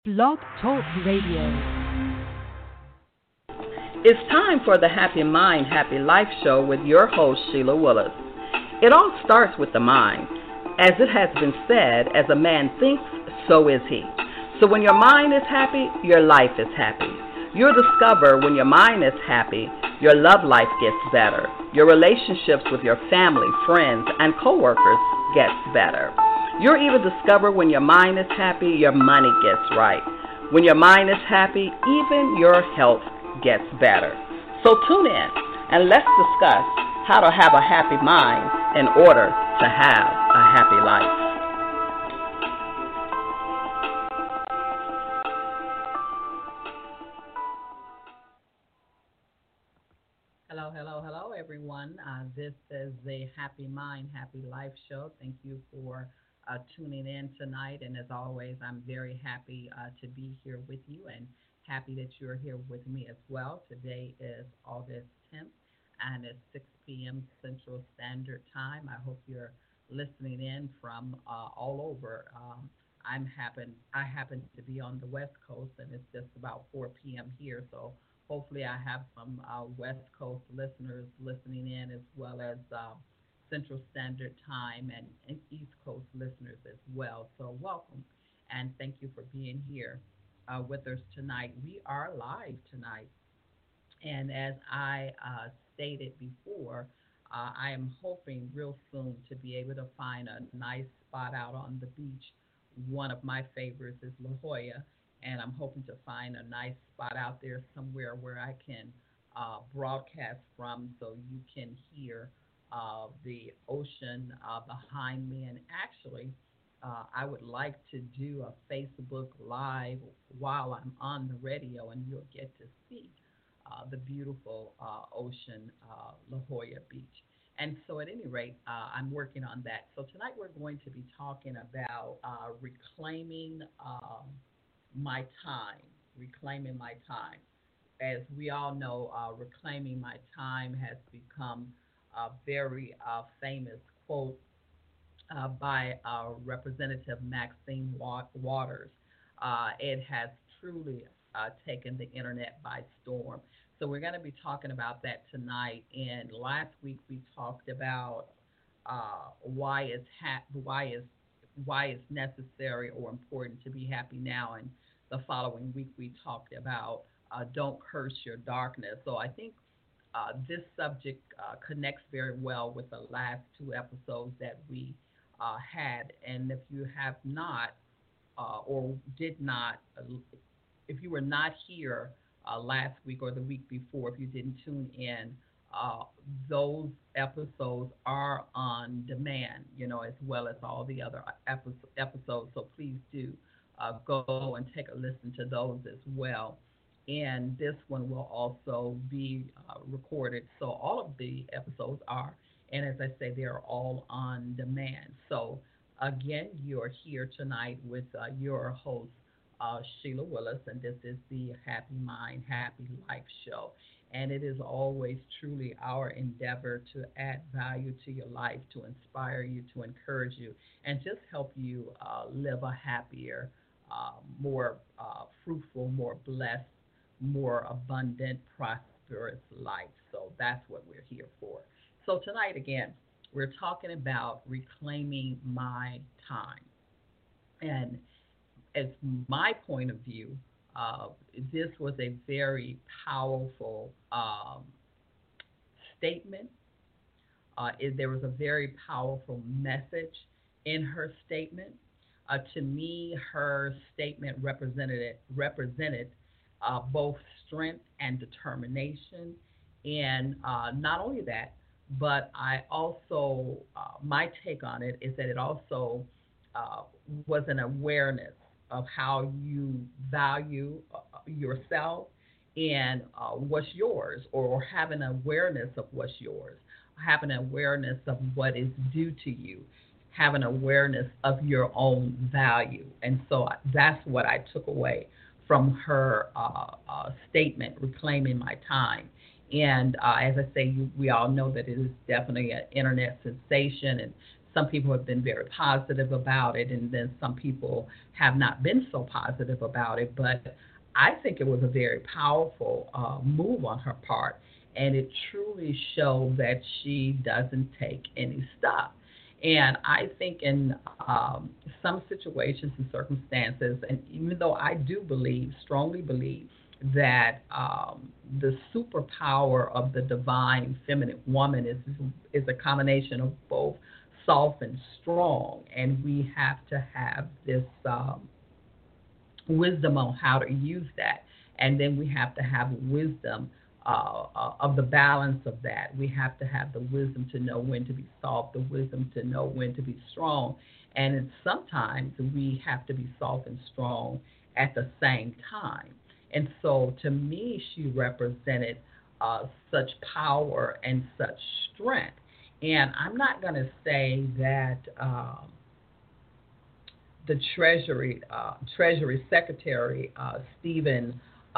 Blog Talk Radio. It's time for the Happy Mind, Happy Life show with your host, Sheila Willis. It all starts with the mind. As it has been said, as a man thinks, so is he. So when your mind is happy, your life is happy. You'll discover when your mind is happy, your love life gets better. Your relationships with your family, friends, and coworkers gets better. You'll even discover when your mind is happy, your money gets right. When your mind is happy, even your health gets better. So tune in and let's discuss how to have a happy mind in order to have a happy life. Hello, everyone. This is the Happy Mind, Happy Life show. Thank you for tuning in tonight. And as always, I'm very happy to be here with you and happy that you're here with me as well. Today is August 10th, and it's 6 p.m. Central Standard Time. I hope you're listening in from all over. I happen to be on the West Coast, and it's just about 4 p.m. here, so hopefully I have some West Coast listeners listening in, as well as Central Standard Time and East Coast listeners as well. So welcome, and thank you for being here with us tonight. We are live tonight, and as I stated before, I am hoping real soon to be able to find a nice spot out on the beach. One of my favorites is La Jolla, and I'm hoping to find a nice spot out there somewhere where I can broadcast from, so you can hear the ocean behind me. And actually, I would like to do a Facebook Live while I'm on the radio, and you'll get to see the beautiful ocean, La Jolla Beach. And so at any rate, I'm working on that. So tonight we're going to be talking about reclaiming my time, reclaiming my time. As we all know, reclaiming my time has become a very famous quote by Representative Maxine Waters. It has truly taken the internet by storm. So we're going to be talking about that tonight. And last week we talked about why it's necessary or important to be happy now. And the following week we talked about don't curse your darkness. So I think this subject connects very well with the last two episodes that we had. And if you have not or did not, if you were not here last week or the week before, if you didn't tune in, those episodes are on demand, as well as all the other episodes. So please do go and take a listen to those as well. And this one will also be recorded. So all of the episodes are, and as I say, they're all on demand. So again, you're here tonight with your host, Sheila Willis, and this is the Happy Mind, Happy Life show. And it is always truly our endeavor to add value to your life, to inspire you, to encourage you, and just help you live a happier, more fruitful, more blessed, more abundant, prosperous life. So that's what we're here for. So tonight, again, we're talking about reclaiming my time. And as my point of view, this was a very powerful statement. There was a very powerful message in her statement. To me, her statement represented both strength and determination. And not only that, but I also, my take on it is that it also was an awareness of how you value yourself and what's yours, or have an awareness of what's yours, have an awareness of what is due to you, have an awareness of your own value. And so that's what I took away from her statement, reclaiming my time. And as I say, we all know that it is definitely an internet sensation, and some people have been very positive about it, and then some people have not been so positive about it. But I think it was a very powerful move on her part, and it truly showed that she doesn't take any stuff. And I think in some situations and circumstances, and even though I do believe, strongly believe, that the superpower of the divine feminine woman is a combination of both soft and strong, and we have to have this wisdom on how to use that, and then we have to have wisdom of the balance of that. We have to have the wisdom to know when to be soft, the wisdom to know when to be strong, and sometimes we have to be soft and strong at the same time. And so, to me, she represented such power and such strength. And I'm not going to say that the Treasury Secretary Stephen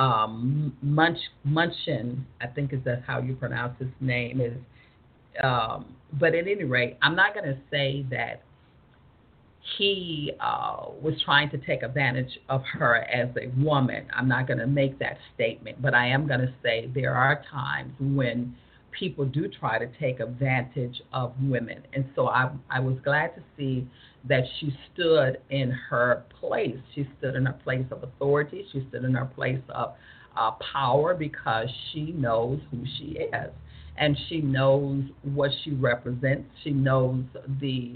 Munchin, I think is that how you pronounce his name is. But at any rate, I'm not going to say that he was trying to take advantage of her as a woman. I'm not going to make that statement, but I am going to say there are times when people do try to take advantage of women. And so I was glad to see that she stood in her place. She stood in her place of authority. She stood in her place of power because she knows who she is. And she knows what she represents. She knows the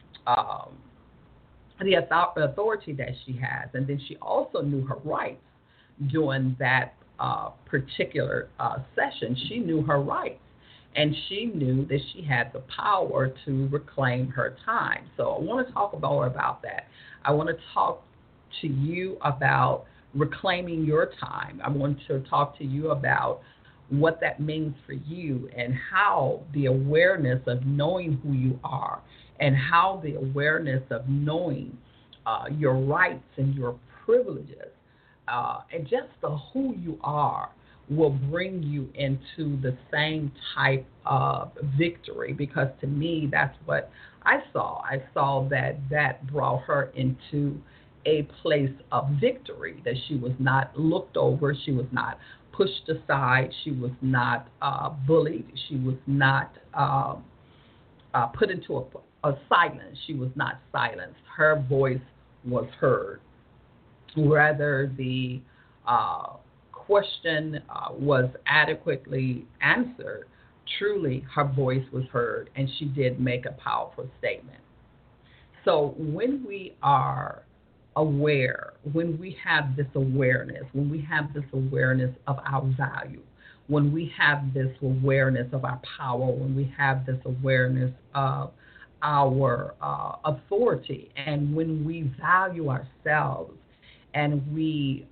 authority that she has. And then she also knew her rights during that particular session. She knew her rights. And she knew that she had the power to reclaim her time. So I want to talk more about that. I want to talk to you about reclaiming your time. I want to talk to you about what that means for you and how the awareness of knowing who you are and how the awareness of knowing your rights and your privileges and just the who you are will bring you into the same type of victory, because to me, that's what I saw. I saw that brought her into a place of victory, that she was not looked over, she was not pushed aside, she was not bullied, she was not put into a silence, she was not silenced. Her voice was heard. Whether the question was adequately answered, truly her voice was heard, and she did make a powerful statement. So when we are aware, when we have this awareness, when we have this awareness of our value, when we have this awareness of our power, when we have this awareness of our authority, and when we value ourselves and we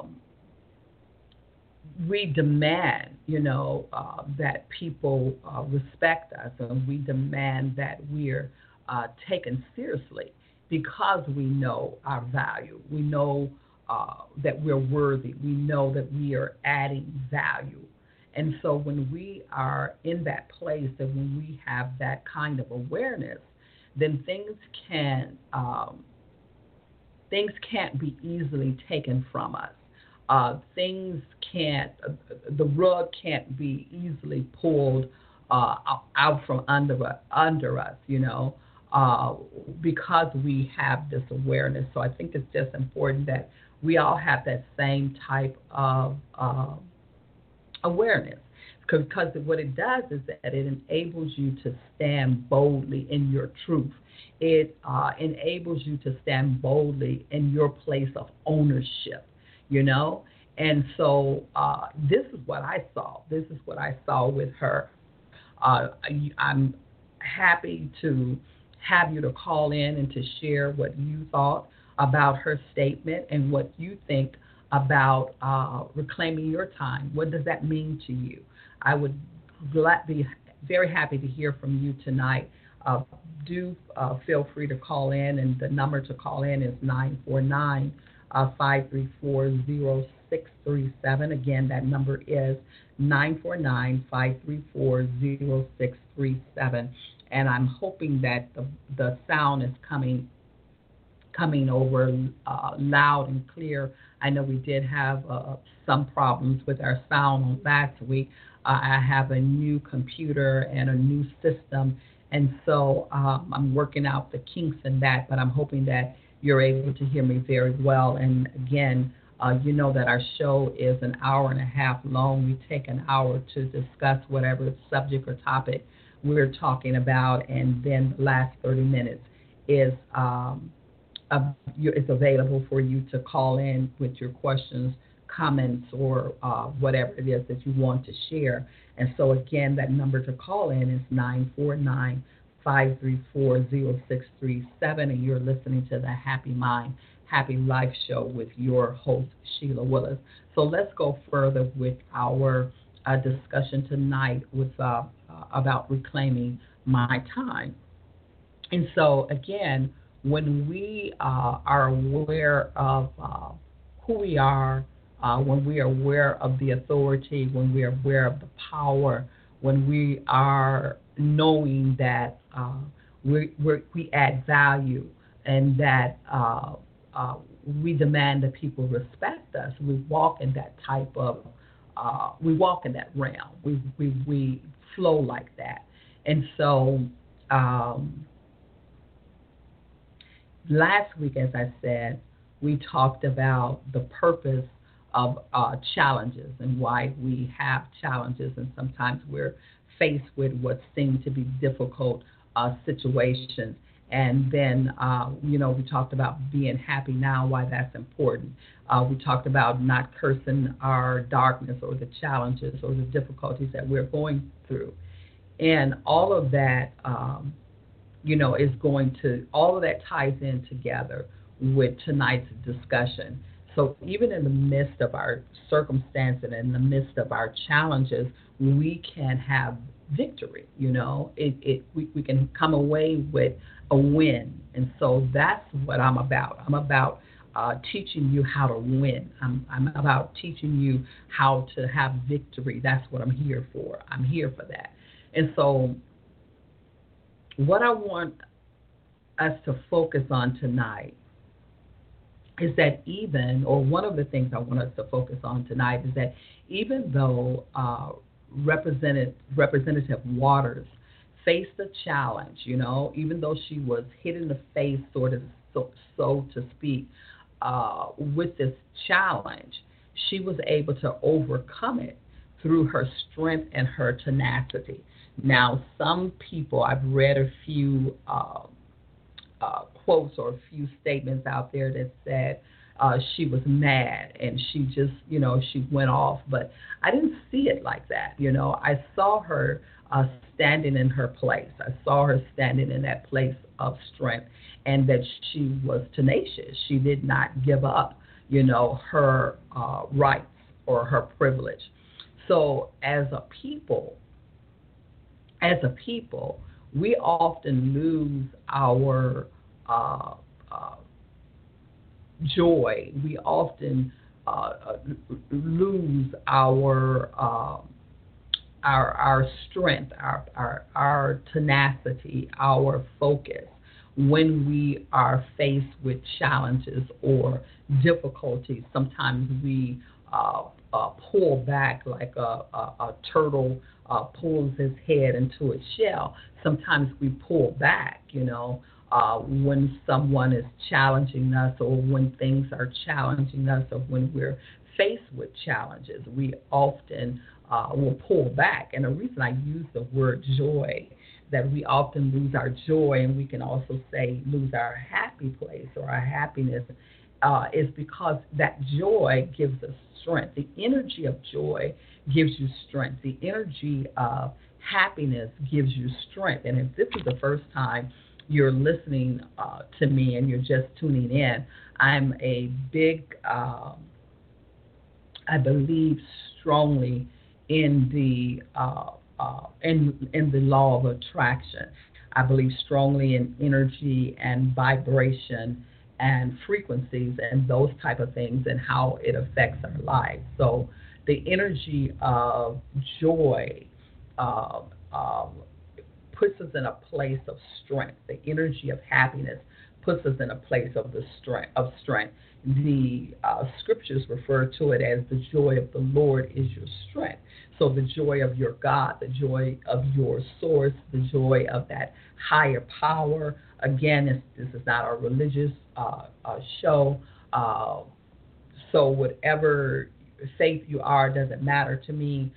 demand, that people respect us, and we demand that we're taken seriously because we know our value. We know that we're worthy. We know that we are adding value. And so when we are in that place, and when we have that kind of awareness, then things can't be easily taken from us. The rug can't be easily pulled out from under us, because we have this awareness. So I think it's just important that we all have that same type of awareness, because what it does is that it enables you to stand boldly in your truth. It enables you to stand boldly in your place of ownership. And so this is what I saw. This is what I saw with her. I'm happy to have you to call in and to share what you thought about her statement and what you think about reclaiming your time. What does that mean to you? I would be very happy to hear from you tonight. Do feel free to call in, and the number to call in is 949-534-0637. Again, that number is 949-534-0637. and I'm hoping that the sound is coming over loud and clear. I know we did have some problems with our sound last week. I have a new computer and a new system, and so I'm working out the kinks in that, but I'm hoping that you're able to hear me very well. And again, you know that our show is an hour and a half long. We take an hour to discuss whatever subject or topic we're talking about, and then the last 30 minutes is it's available for you to call in with your questions, comments, or whatever it is that you want to share. And so, again, that number to call in is 949-534-0637, and you're listening to the Happy Mind, Happy Life show with your host, Sheila Willis. So let's go further with our discussion tonight with about reclaiming my time. And so, again, when we are aware of who we are, when we are aware of the authority, when we are aware of the power, when we are knowing that we add value and that we demand that people respect us, we walk in that type of, we walk in that realm. We flow like that. And so, last week, as I said, we talked about the purpose of challenges and why we have challenges, and sometimes we're faced with what seem to be difficult situations. And then, we talked about being happy now, why that's important. We talked about not cursing our darkness or the challenges or the difficulties that we're going through. And all of that all of that ties in together with tonight's discussion. So even in the midst of our circumstance and in the midst of our challenges, we can have victory. We can come away with a win. And so that's what I'm about. I'm about teaching you how to win. I'm about teaching you how to have victory. That's what I'm here for. I'm here for that. And so what I want us to focus on tonight is that one of the things I want us to focus on tonight is that even though Representative Waters faced a challenge, even though she was hit in the face, sort of so to speak, with this challenge, she was able to overcome it through her strength and her tenacity. Now, some people, I've read a few quotes or a few statements out there that said she was mad and she just, she went off. But I didn't see it like that. I saw her standing in her place. I saw her standing in that place of strength, and that she was tenacious. She did not give up, her rights or her privilege. So as a people, we often lose our joy. We often lose our strength, our tenacity, our focus when we are faced with challenges or difficulties. Sometimes we pull back like a turtle pulls his head into its shell. Sometimes we pull back, when someone is challenging us or when things are challenging us or when we're faced with challenges. We often will pull back. And the reason I use the word joy, that we often lose our joy, and we can also say lose our happy place or our happiness, is because that joy gives us strength. The energy of joy gives you strength. The energy of happiness gives you strength. And if this is the first time you're listening to me and you're just tuning in, I'm a big, I believe strongly in the in the law of attraction. I believe strongly in energy and vibration and frequencies and those type of things and how it affects our lives. So the energy of joy puts us in a place of strength. The energy of happiness puts us in a place of strength. The scriptures refer to it as the joy of the Lord is your strength. So the joy of your God, the joy of your source, the joy of that higher power. Again, this is not a religious show. So whatever faith you are doesn't matter to me.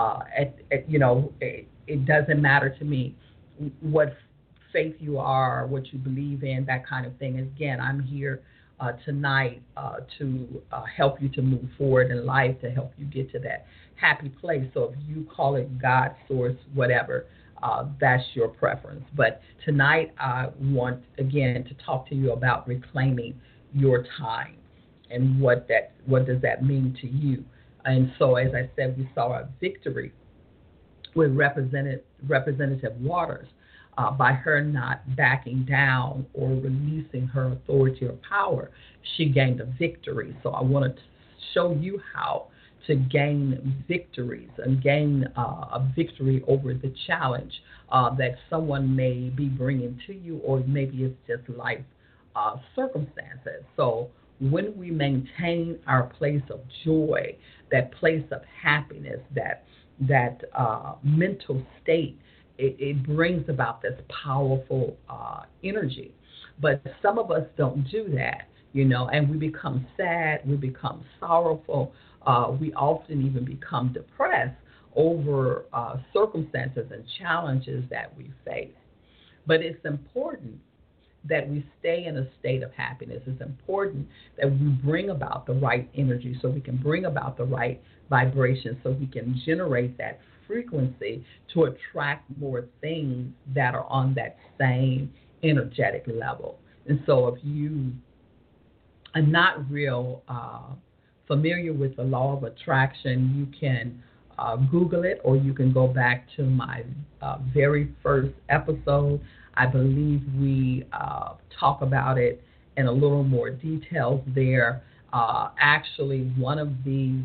It doesn't matter to me what faith you are, what you believe in, that kind of thing. Again, I'm here tonight to help you to move forward in life, to help you get to that happy place. So if you call it God, source, whatever, that's your preference. But tonight I want, again, to talk to you about reclaiming your time and what does that mean to you. And so, as I said, we saw a victory with Representative Waters by her not backing down or releasing her authority or power. She gained a victory. So I wanted to show you how to gain victories and gain a victory over the challenge that someone may be bringing to you, or maybe it's just life circumstances. So when we maintain our place of joy, that place of happiness, that mental state, it brings about this powerful energy. But some of us don't do that, and we become sad, we become sorrowful, we often even become depressed over circumstances and challenges that we face. But it's important that we stay in a state of happiness. It's important that we bring about the right energy, so we can bring about the right vibration, so we can generate that frequency to attract more things that are on that same energetic level. And so if you are not real familiar with the law of attraction, you can Google it, or you can go back to my very first episode. I believe we talk about it in a little more details there. Actually, one of these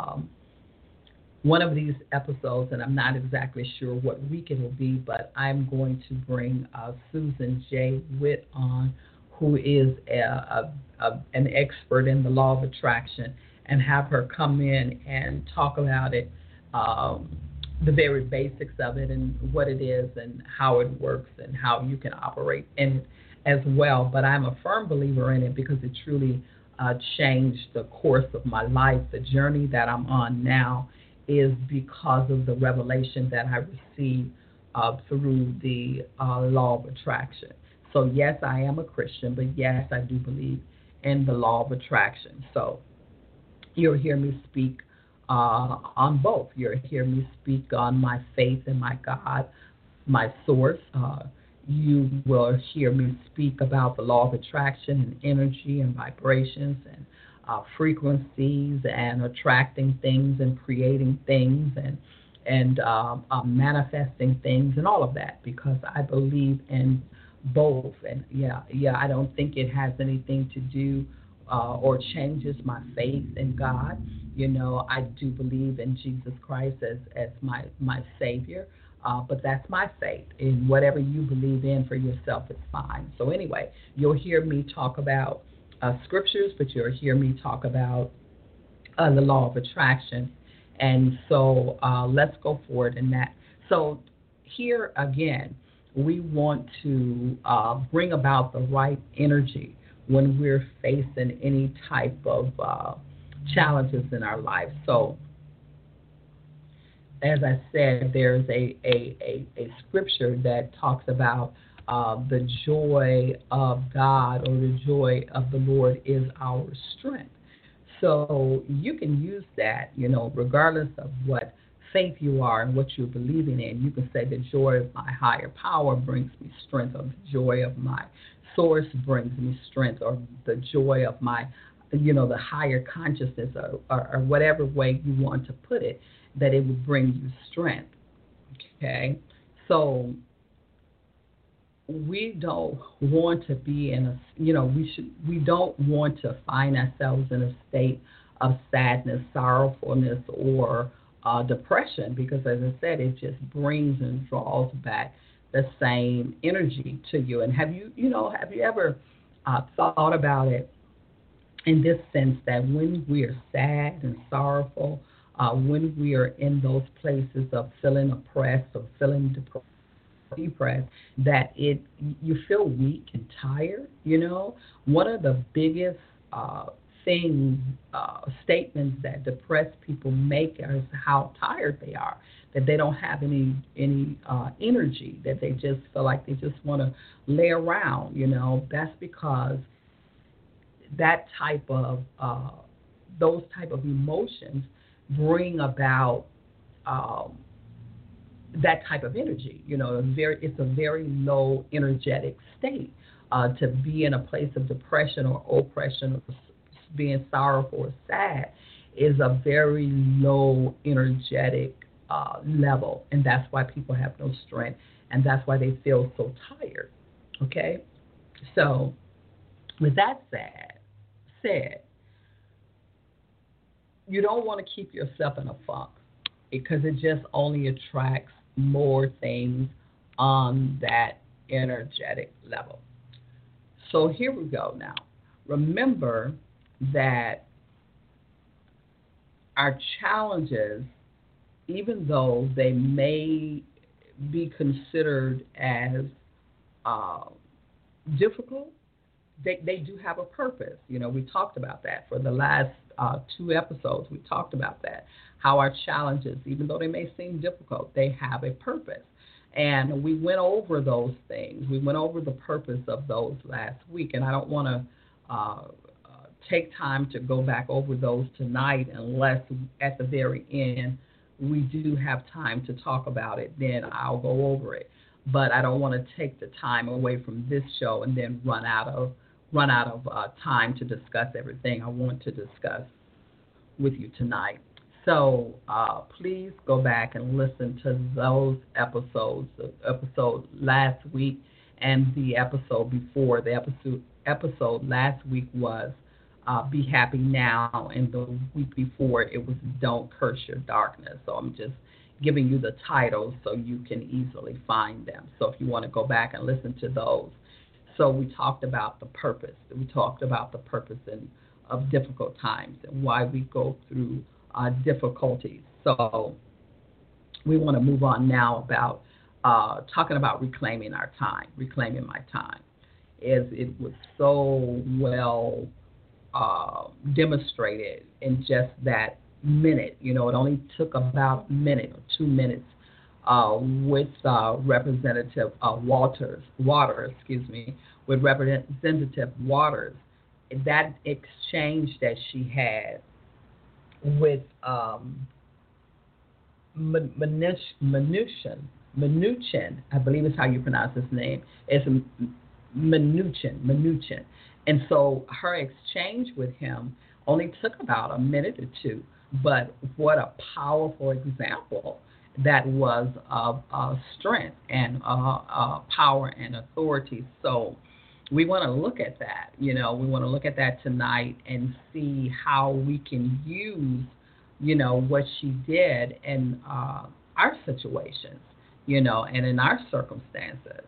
episodes, and I'm not exactly sure what week it will be, but I'm going to bring Susan J. Witt on, who is an expert in the law of attraction, and have her come in and talk about it, the very basics of it and what it is and how it works and how you can operate in it as well. But I'm a firm believer in it because it truly changed the course of my life. The journey that I'm on now is because of the revelation that I received through the law of attraction. So yes, I am a Christian, but yes, I do believe in the law of attraction. So you'll hear me speak on both. You'll hear me speak on my faith in my God, my source. You will hear me speak about the law of attraction and energy and vibrations and frequencies and attracting things and creating things and manifesting things and all of that, because I believe in both. And I don't think it has anything to do or changes my faith in God. I do believe in Jesus Christ as my Savior, but that's my faith. And whatever you believe in for yourself is fine. So anyway, you'll hear me talk about scriptures, but you'll hear me talk about the law of attraction. And so let's go forward in that. So here again, we want to bring about the right energy when we're facing any type of challenges in our life. So as I said, there's a scripture that talks about the joy of God, or the joy of the Lord is our strength. So you can use that, regardless of what faith you are and what you're believing in. You can say the joy of my higher power brings me strength, or the joy of my source brings me strength, or the joy of my, the higher consciousness, or whatever way you want to put it, that it will bring you strength. Okay? So we don't want to be in we don't want to find ourselves in a state of sadness, sorrowfulness, or depression, because as I said, it just brings and draws back the same energy to you. And have you ever thought about it in this sense that when we are sad and sorrowful, when we are in those places of feeling oppressed or feeling depressed, that you feel weak and tired. One of the biggest things, statements that depressed people make is how tired they are, that they don't have any energy, that they just feel like they just want to lay around. That's because that type of those type of emotions bring about that type of energy. It's a very low energetic state. To be in a place of depression or oppression or being sorrowful or sad is a very low energetic level, and that's why people have no strength, and that's why they feel so tired. Okay, so with that said, you don't want to keep yourself in a funk because it just only attracts more things on that energetic level. So here we go now. Remember that our challenges, even though they may be considered as difficult, they do have a purpose. We talked about that for the last 2 episodes. We talked about that, how our challenges, even though they may seem difficult, they have a purpose. And we went over those things. We went over the purpose of those last week, and I don't want to take time to go back over those tonight unless at the very end we do have time to talk about it. Then I'll go over it. But I don't want to take the time away from this show and then run out of time to discuss everything I want to discuss with you tonight. So please go back and listen to those episodes, the episode last week and the episode before. The episode last week was Be Happy Now, and the week before it was Don't Curse Your Darkness. So I'm just giving you the titles so you can easily find them. So if you want to go back and listen to those. So we talked about the purpose. We talked about the purpose of difficult times and why we go through difficulties. So we want to move on now about talking about reclaiming our time, reclaiming my time. As it was so well demonstrated in just that minute. It only took about a minute or 2 minutes with Representative Waters, with Representative Waters, that exchange that she had with Mnuchin, I believe is how you pronounce his name. It's Mnuchin. And so her exchange with him only took about a minute or two, but what a powerful example that was of strength and power and authority. So we want to look at that. We want to look at that tonight and see how we can use, what she did in our situations, and in our circumstances.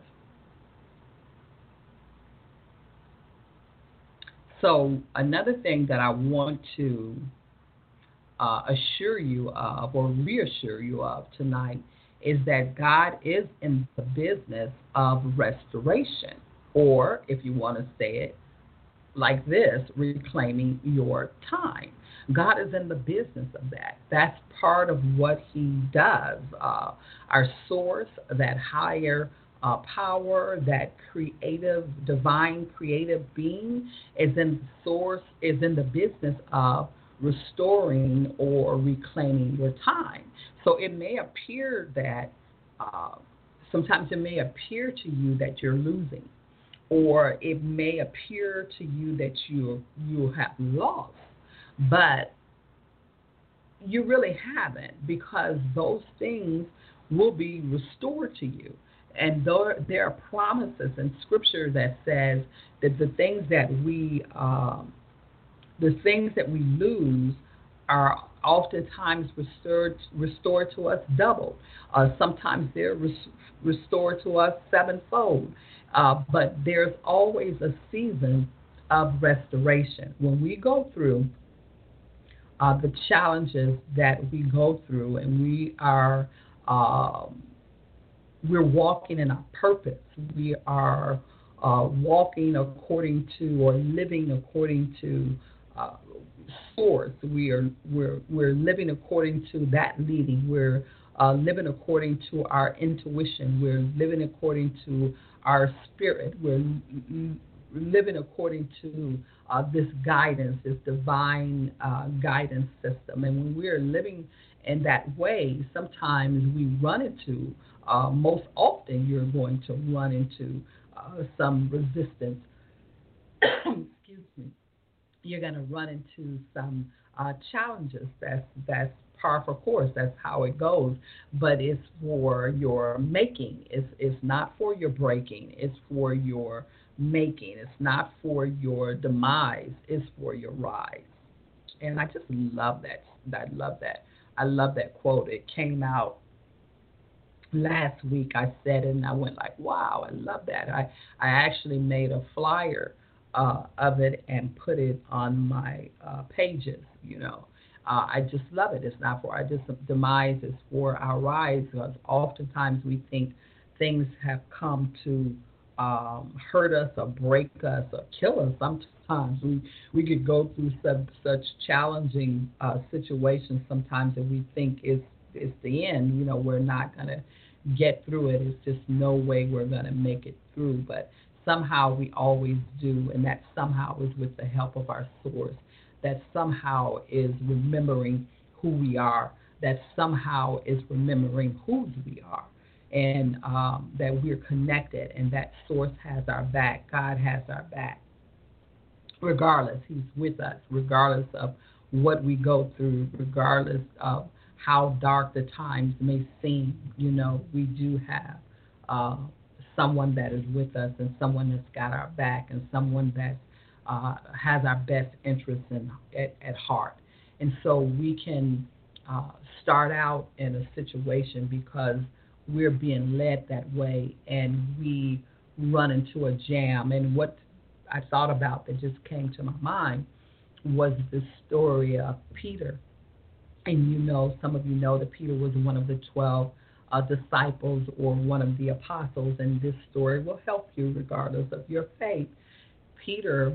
So another thing that I want to assure you of or reassure you of tonight is that God is in the business of restoration, or if you want to say it like this, reclaiming your time. God is in the business of that. That's part of what he does. Our source, that higher power, that creative, divine creative being is in the business of restoring or reclaiming your time. So it may appear that sometimes it may appear to you that you're losing, or it may appear to you that you have lost, but you really haven't, because those things will be restored to you. And there are promises in Scripture that says that the things that we lose are oftentimes restored to us double. Sometimes they're restored to us sevenfold. But there's always a season of restoration. When we go through the challenges that we go through, and uh, we're walking in our purpose. We are walking according to or living according to uh, source. We're living according to that leading. We're living according to our intuition. We're living according to our spirit. We're living according to this guidance, this divine guidance system. And when we're living in that way, sometimes we run into, most often, you're going to run into some resistance. Excuse me. You're going to run into some challenges. That's par for course. That's how it goes. But it's for your making. It's not for your breaking. It's for your making. It's not for your demise. It's for your rise. And I just love that. I love that. I love that quote. It came out last week. I said it and I went like, wow, I love that. I actually made a flyer of it and put it on my pages, you know. I just love it. It's not for our demise, it's for our rise. Because oftentimes we think things have come to hurt us or break us or kill us. Sometimes we could go through such challenging situations sometimes that we think it's the end. You know, we're not going to get through it. It's just no way we're going to make it through. But somehow we always do, and that somehow is with the help of our source. That somehow is remembering who we are. That somehow is remembering whose we are. And that we're connected, and that source has our back. God has our back. Regardless, He's with us, regardless of what we go through, regardless of how dark the times may seem. You know, we do have someone that is with us, and someone that's got our back, and someone that has our best interests at heart. And so we can start out in a situation because we're being led that way, and we run into a jam. And what I thought about that just came to my mind was the story of Peter. And you know, some of you know that Peter was one of the 12 disciples, or one of the apostles, and this story will help you regardless of your faith. Peter,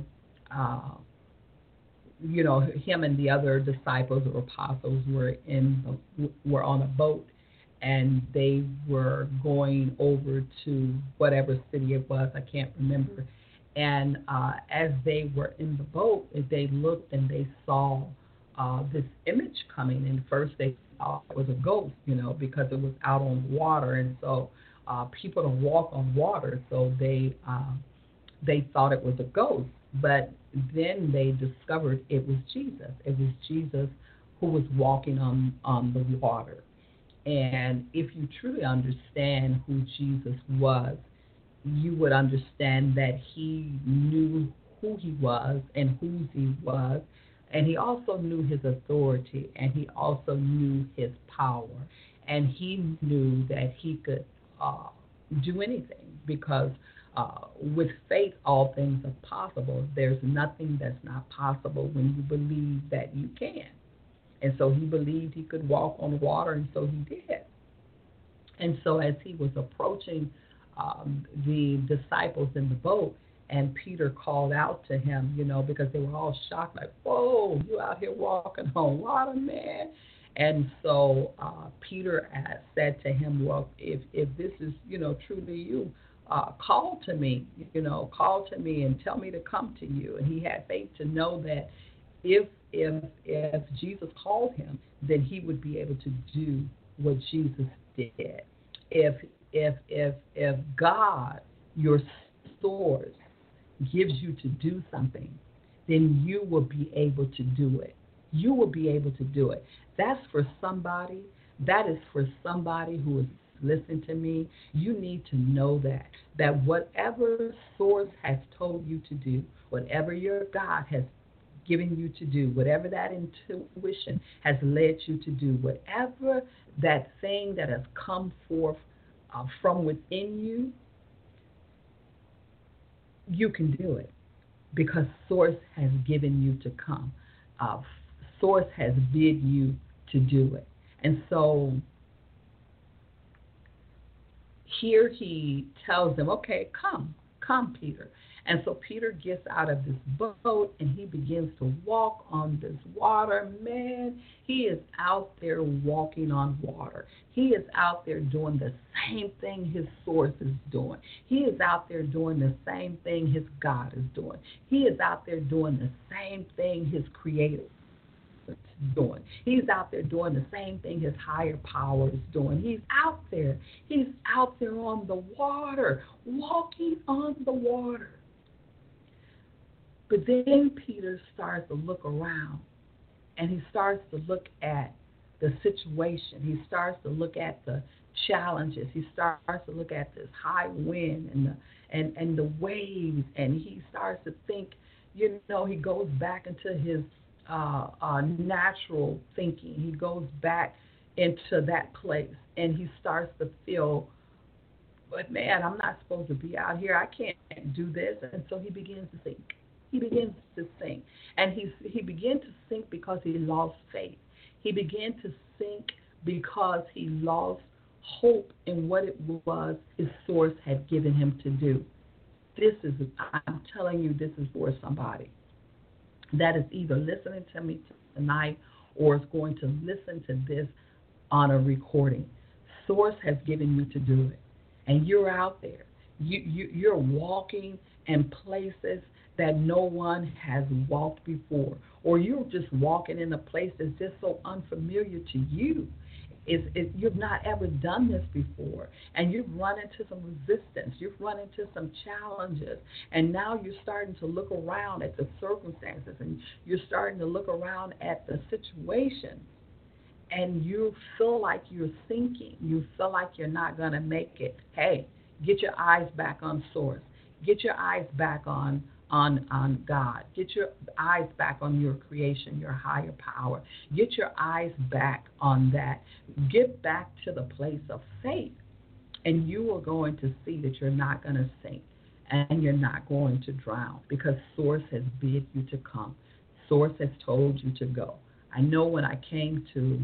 you know, him and the other disciples or apostles were on a boat, and they were going over to whatever city it was, I can't remember. And as they were in the boat, they looked and they saw this image coming. And first they thought it was a ghost, you know, because it was out on water. And so people don't walk on water, so they thought it was a ghost. But then they discovered it was Jesus. It was Jesus who was walking on the water. And if you truly understand who Jesus was, you would understand that He knew who He was and whose He was, and He also knew His authority, and He also knew His power, and He knew that He could do anything, because with faith all things are possible. There's nothing that's not possible when you believe that you can. And so He believed He could walk on water, and so He did. And so as He was approaching the disciples in the boat, and Peter called out to Him, you know, because they were all shocked, like, whoa, you out here walking on water, man. And so Peter said to him, well, if this is, you know, truly you, call to me, you know, call to me and tell me to come to you. And he had faith to know that if Jesus called him, then he would be able to do what Jesus did. If God, your source, gives you to do something, then you will be able to do it. You will be able to do it. That's for somebody. That is for somebody who is listening to me. You need to know that whatever source has told you to do, whatever your God has given you to do, whatever that intuition has led you to do, whatever that thing that has come forth from within you, you can do it because Source has given you to come. Source has bid you to do it. And so here he tells them, okay, come, Peter. And so Peter gets out of this boat and he begins to walk on this water. Man, he is out there walking on water. He is out there doing the same thing his Source is doing. He is out there doing the same thing his God is doing. He is out there doing the same thing his Creator is doing. He's out there doing the same thing his higher power is doing. He's out there. He's out there on the water, walking on the water. But then Peter starts to look around, and he starts to look at the situation. He starts to look at the challenges. He starts to look at this high wind and the waves, and he starts to think, he goes back into his natural thinking. He goes back into that place, and he starts to feel, but man, I'm not supposed to be out here. I can't do this. And so he begins to think. He begins to sink. And he began to sink because he lost faith. He began to sink because he lost hope in what it was his Source had given him to do. I'm telling you, this is for somebody that is either listening to me tonight or is going to listen to this on a recording. Source has given you to do it. And you're out there. You're walking in places that no one has walked before, or you're just walking in a place that's just so unfamiliar to you. You've not ever done this before, and you've run into some resistance. You've run into some challenges, and now you're starting to look around at the circumstances, and you're starting to look around at the situation, and you feel like you're sinking. You feel like you're not going to make it. Hey, get your eyes back on Source. Get your eyes back on God. Get your eyes back on your creation, your higher power. Get your eyes back on that. Get back to the place of faith, and you are going to see that you're not going to sink and you're not going to drown because Source has bid you to come. Source has told you to go. I know when I came to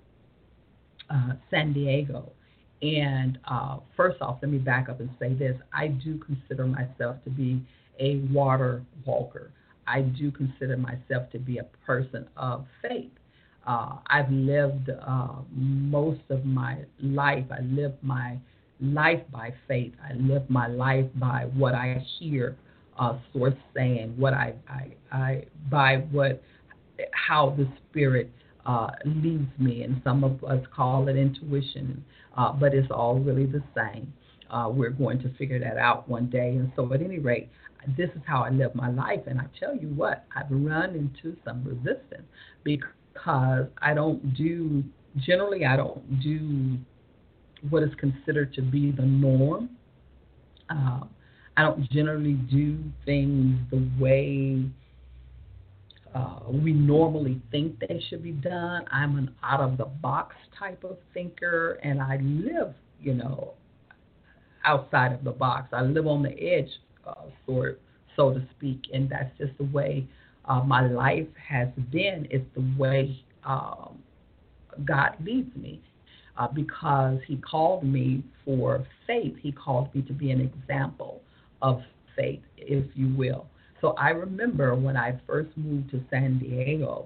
San Diego, and first off, let me back up and say this. I do consider myself to be a water walker. I do consider myself to be a person of faith. I've lived most of my life. I live my life by faith. I live my life by what I hear Source saying, how the Spirit leads me, and some of us call it intuition, but it's all really the same. We're going to figure that out one day. And so at any rate, this is how I live my life. And I tell you what, I've run into some resistance because I don't do what is considered to be the norm. I don't generally do things the way we normally think they should be done. I'm an out-of-the-box type of thinker, and I live, outside of the box. I live on the edge, so to speak, and that's just the way my life has been. It's the way God leads me because He called me for faith. He called me to be an example of faith, if you will. So I remember when I first moved to San Diego,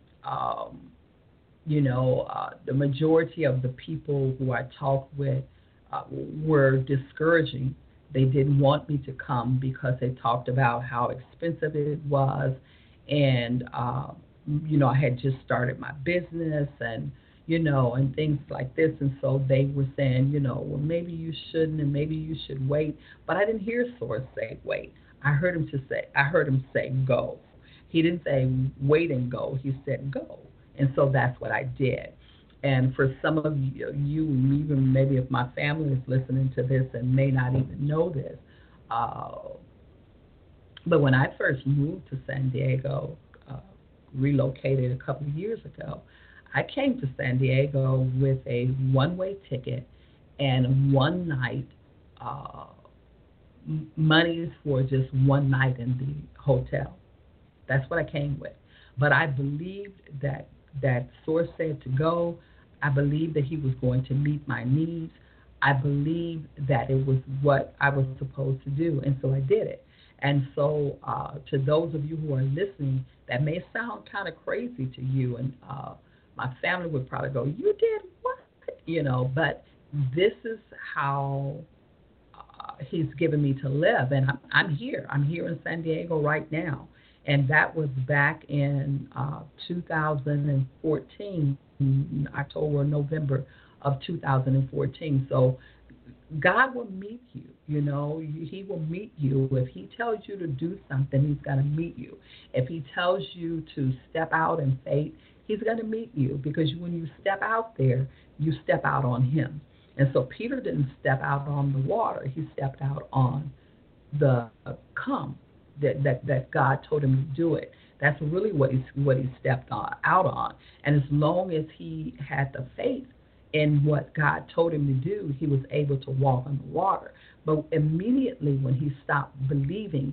the majority of the people who I talked with were discouraging. They didn't want me to come because they talked about how expensive it was. And, I had just started my business and things like this. And so they were saying, well, maybe you shouldn't and maybe you should wait. But I didn't hear Source say wait. I heard him say go. He didn't say wait and go. He said go. And so that's what I did. And for some of you, even maybe if my family is listening to this and may not even know this, but when I first moved to San Diego relocated a couple of years ago, I came to San Diego with a one-way ticket and one night, uh, money for just one night in the hotel. That's what I came with. But I believed that that source said to go. I believed that he was going to meet my needs. I believed that it was what I was supposed to do, and so I did it. And so, to those of you who are listening, that may sound kind of crazy to you, and my family would probably go, "You did what?" But this is how he's given me to live, and I'm here. I'm here in San Diego right now, and that was back in 2014, October or November of 2014. So God will meet you. He will meet you. If He tells you to do something, He's going to meet you. If He tells you to step out in faith, He's going to meet you, because when you step out there, you step out on Him. And so Peter didn't step out on the water; he stepped out on the come that God told him to do it. That's really what he stepped out on. And as long as he had the faith in what God told him to do, he was able to walk on the water. But immediately when he stopped believing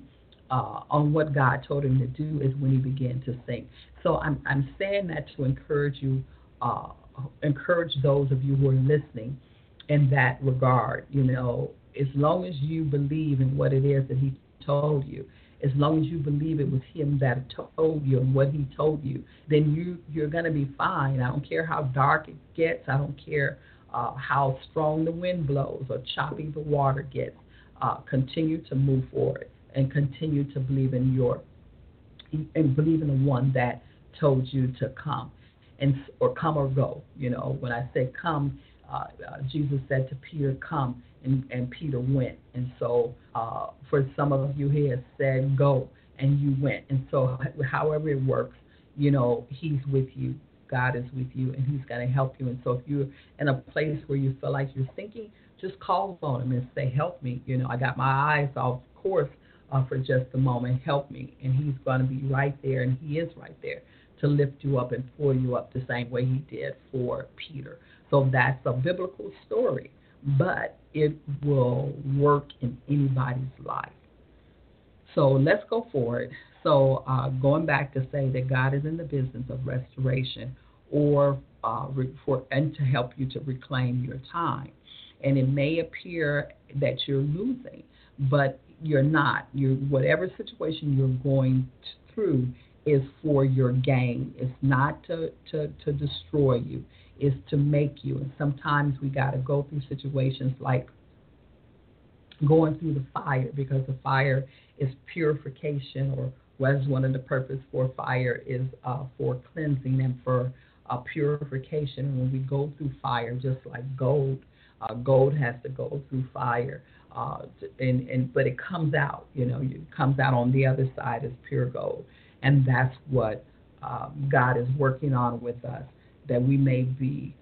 on what God told him to do is when he began to sink. So I'm saying that to encourage you, encourage those of you who are listening in that regard. As long as you believe in what it is that He told you, as long as you believe it was Him that told you and what He told you, then you're going to be fine. I don't care how dark it gets. I don't care how strong the wind blows or choppy the water gets. Continue to move forward and continue to believe in believe in the one that told you to come, or come or go. When I say come, Jesus said to Peter, "Come," and Peter went. And so for some of you, He has said, "Go," and you went. And so however it works, He's with you. God is with you, and He's going to help you. And so if you're in a place where you feel like you're sinking, just call on Him and say, "Help me. I got my eyes off course for just a moment. Help me." And He's going to be right there, and He is right there to lift you up and pull you up the same way He did for Peter. So that's a biblical story, but it will work in anybody's life. So let's go forward. So going back to say that God is in the business of restoration, or and to help you to reclaim your time. And it may appear that you're losing, but you're not. Whatever situation you're going through is for your gain. It's not to destroy you. It's to make you. And sometimes we got to go through situations like going through the fire, because the fire is purification, or was one of the purpose for fire is for cleansing and for purification. And when we go through fire, just like gold, gold has to go through fire, but it comes out. It comes out on the other side as pure gold, and that's what God is working on with us, that we may be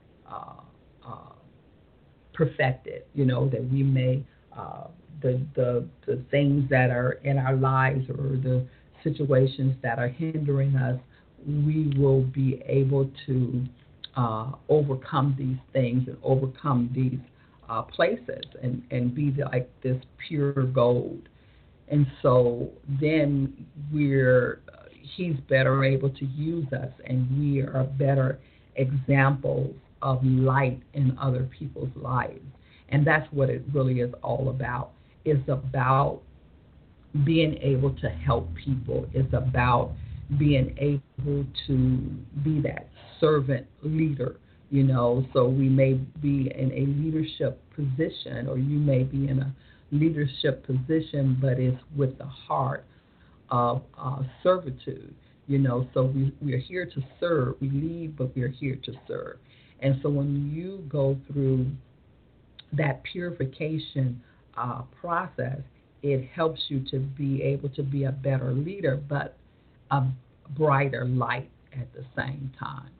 perfected. That we may the things that are in our lives, or the situations that are hindering us, we will be able to overcome these things and overcome these places, and be like this pure gold. And so then He's better able to use us, and we are better examples of light in other people's lives. And that's what it really is all about. It's about being able to help people. It's about being able to be that servant leader, So we may be in a leadership position, or you may be in a leadership position, but it's with the heart of servitude, So we are here to serve. We lead, but we are here to serve. And so when you go through that purification process, it helps you to be able to be a better leader, but a brighter light at the same time.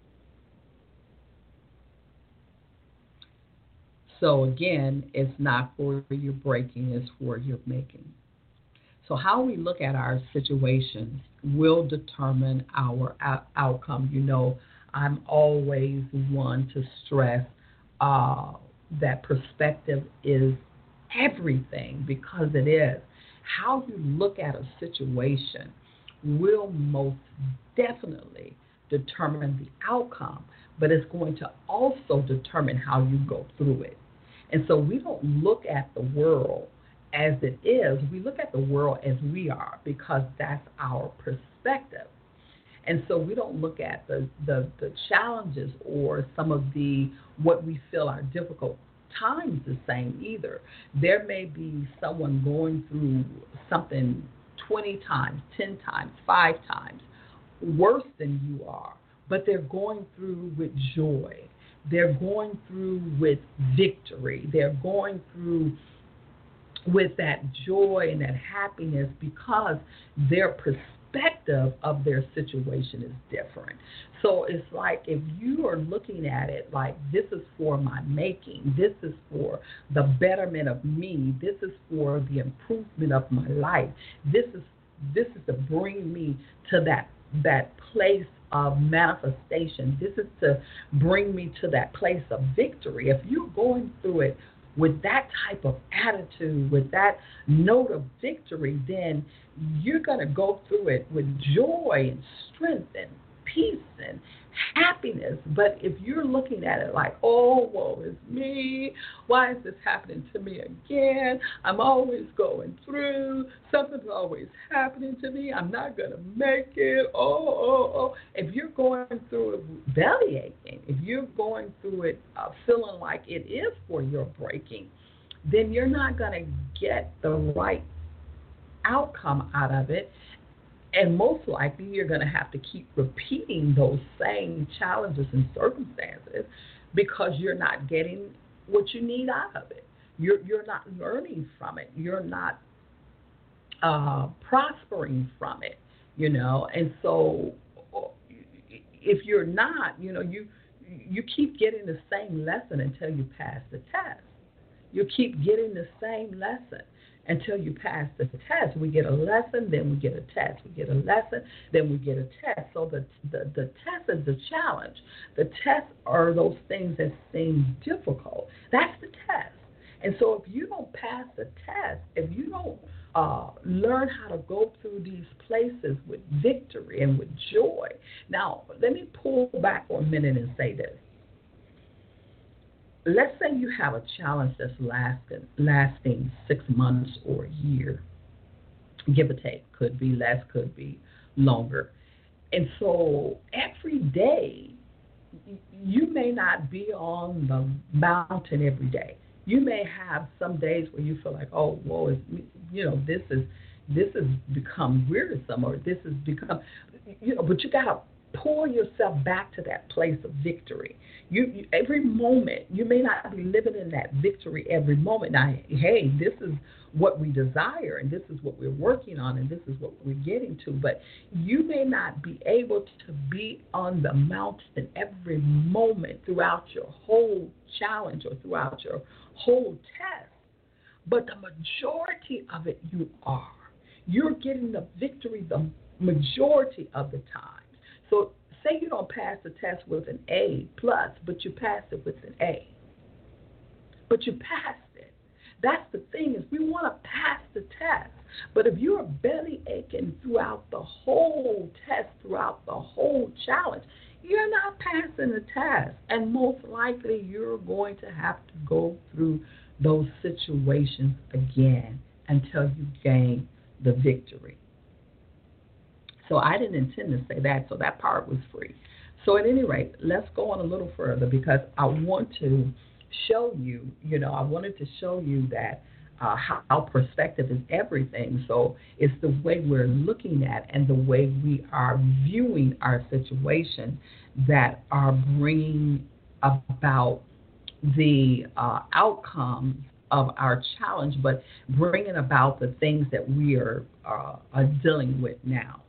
So again, it's not for your breaking, it's for your making. So, how we look at our situations will determine our outcome. I'm always one to stress uh, that perspective is everything because it is. How you look at a situation will most definitely determine the outcome, but it's going to also determine how you go through it. And so we don't look at the world as it is, we look at the world as we are because that's our perspective. And so we don't look at the challenges or some of the what we feel are difficult times the same either. There may be someone going through something 20 times, 10 times, 5 times worse than you are, but they're going through with joy. They're going through with victory. They're going through with that joy and that happiness because their perspective of their situation is different. So it's like if you are looking at it like this is for my making, this is for the betterment of me, this is for the improvement of my life, this is to bring me to that place of manifestation. This is to bring me to that place of victory. If you're going through it with that type of attitude, with that note of victory, then you're going to go through it with joy and strength and peace and happiness. But if you're looking at it like, oh, woe is me, why is this happening to me again? I'm always going through, something's always happening to me, I'm not going to make it, oh. If you're going through it belly aching, if you're going through it feeling like it is for your breaking, then you're not going to get the right outcome out of it. And most likely, you're going to have to keep repeating those same challenges and circumstances because you're not getting what you need out of it. You're not learning from it. You're not prospering from it, And so if you're not, you keep getting the same lesson until you pass the test. You keep getting the same lesson until you pass the test. We get a lesson, then we get a test. We get a lesson, then we get a test. So the test is the challenge. The tests are those things that seem difficult. That's the test. And so if you don't pass the test, if you don't learn how to go through these places with victory and with joy. Now, let me pull back for a minute and say this. Let's say you have a challenge that's lasting 6 months or a year, give or take. Could be less, could be longer. And so every day, you may not be on the mountain every day. You may have some days where you feel like, oh, whoa, this has become wearisome, or this has become, but you got to pull yourself back to that place of victory. You every moment, you may not be living in that victory every moment. Now, hey, this is what we desire, and this is what we're working on, and this is what we're getting to. But you may not be able to be on the mountain every moment throughout your whole challenge or throughout your whole test. But the majority of it, you are. You're getting the victory the majority of the time. So say you don't pass the test with an A plus, but you passed it with an A. But you passed it. That's the thing, is we want to pass the test. But if you're belly aching throughout the whole test, throughout the whole challenge, you're not passing the test. And most likely you're going to have to go through those situations again until you gain the victory. So I didn't intend to say that, so that part was free. So at any rate, let's go on a little further because I want to show you, I wanted to show you that how perspective is everything. So it's the way we're looking at and the way we are viewing our situation that are bringing about the outcomes of our challenge, but bringing about the things that we are dealing with now.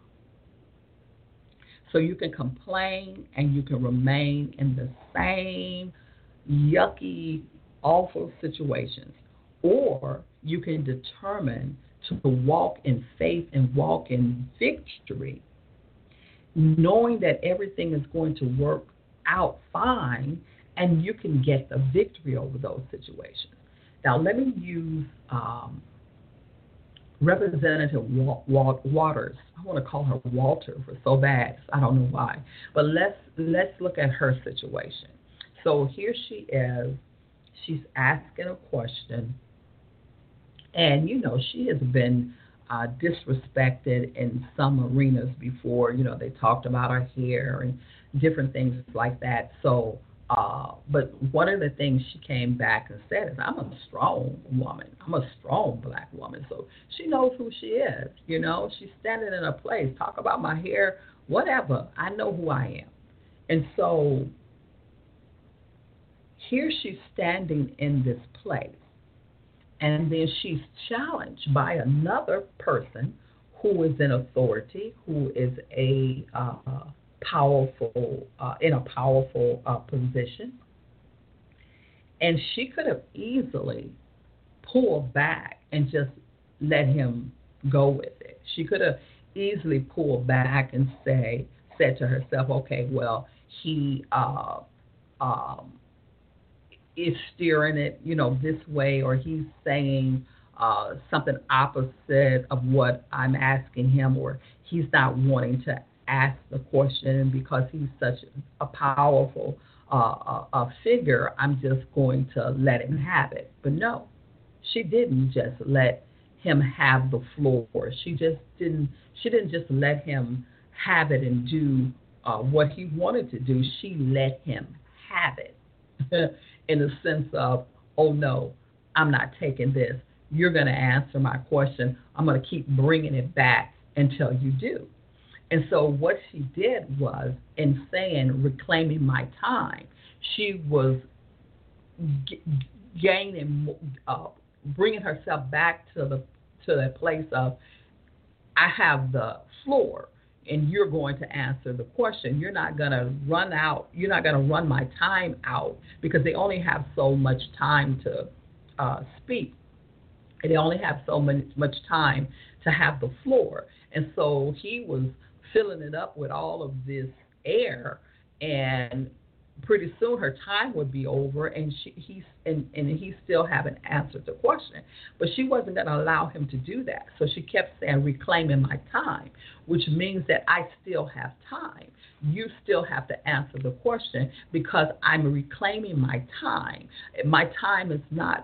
So you can complain and you can remain in the same yucky, awful situations. Or you can determine to walk in faith and walk in victory, knowing that everything is going to work out fine and you can get the victory over those situations. Now, let me use Representative Waters. I want to call her Walter for so bad. I don't know why. But let's look at her situation. So here she is. She's asking a question. And, she has been disrespected in some arenas before. They talked about her hair and different things like that. So, but one of the things she came back and said is, I'm a strong woman. I'm a strong black woman. So she knows who she is. She's standing in a place. Talk about my hair, whatever. I know who I am. And so here she's standing in this place. And then she's challenged by another person who is in authority, who is a powerful in a powerful position. And she could have easily pulled back and just let him go with it. She could have easily pulled back and said to herself, okay, well, he is steering it, this way, or he's saying something opposite of what I'm asking him, or he's not wanting to ask the question because he's such a powerful figure. I'm just going to let him have it. But no, she didn't just let him have the floor. She didn't just let him have it and do what he wanted to do. She let him have it. In the sense of, oh no, I'm not taking this. You're going to answer my question. I'm going to keep bringing it back until you do. And so what she did was, in saying reclaiming my time, she was gaining, bringing herself back to the place of, I have the floor. And you're going to answer the question. You're not going to run out. You're not going to run my time out, because they only have so much time to speak. And they only have so much time to have the floor. And so he was filling it up with all of this air, and pretty soon her time would be over, and he still haven't answered the question. But she wasn't going to allow him to do that. So she kept saying, reclaiming my time, which means that I still have time. You still have to answer the question, because I'm reclaiming my time. My time is not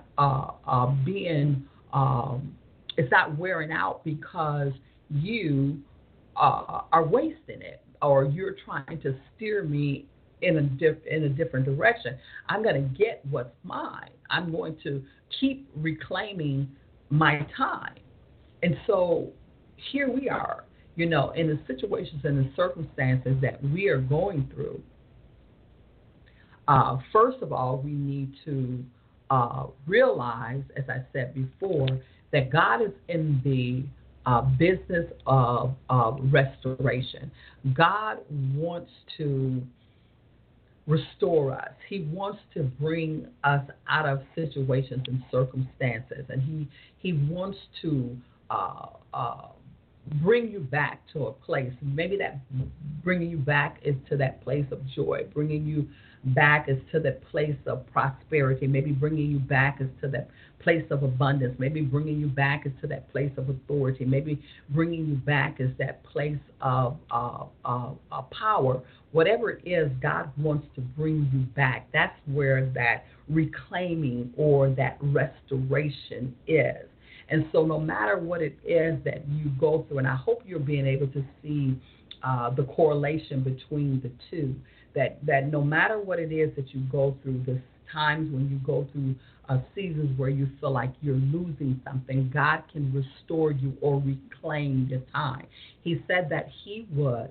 it's not wearing out because you are wasting it, or you're trying to steer me in a different direction. I'm going to get what's mine. I'm going to keep reclaiming my time. And so here we are, in the situations and the circumstances that we are going through. First of all, we need to realize, as I said before, that God is in the business of restoration. God wants to restore us. He wants to bring us out of situations and circumstances, and he wants to bring you back to a place. Maybe that bringing you back is to that place of joy. Bringing you back is to that place of prosperity. Maybe bringing you back is to that place of abundance. Maybe bringing you back is to that place of authority. Maybe bringing you back is that place of power. Whatever it is, God wants to bring you back. That's where that reclaiming or that restoration is. And so no matter what it is that you go through, and I hope you're being able to see the correlation between the two, that no matter what it is that you go through, the times when you go through seasons where you feel like you're losing something, God can restore you or reclaim your time. He said that he would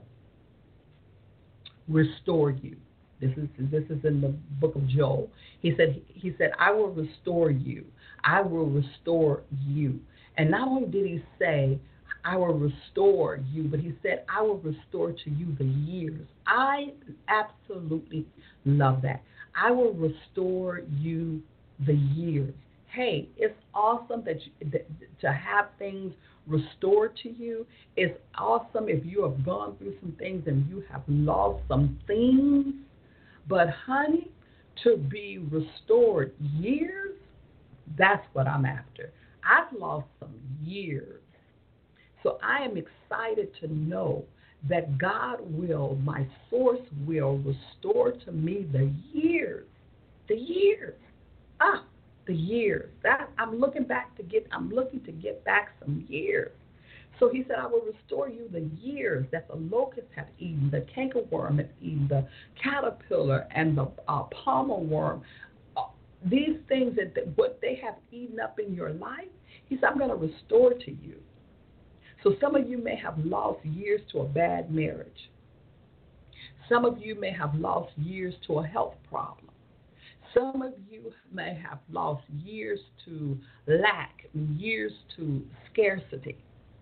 restore you. This is in the book of Joel. He said, I will restore you. I will restore you. And not only did he say, I will restore you, but he said, I will restore to you the years. I absolutely love that. I will restore you the years. Hey, it's awesome to have things restored to you. It's awesome if you have gone through some things and you have lost some things. But, honey, to be restored years, that's what I'm after. I've lost some years. So I am excited to know that God will, my source will restore to me the years, the years, ah, the years. That I'm looking to get back some years. So he said, I will restore you the years that the locusts have eaten, the cankerworm has eaten, the caterpillar and the palmer worm. Uh, these things what they have eaten up in your life, he said, I'm going to restore to you. So some of you may have lost years to a bad marriage. Some of you may have lost years to a health problem. Some of you may have lost years to lack, years to scarcity.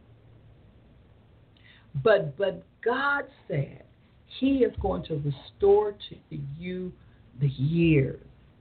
But God said he is going to restore to you the years.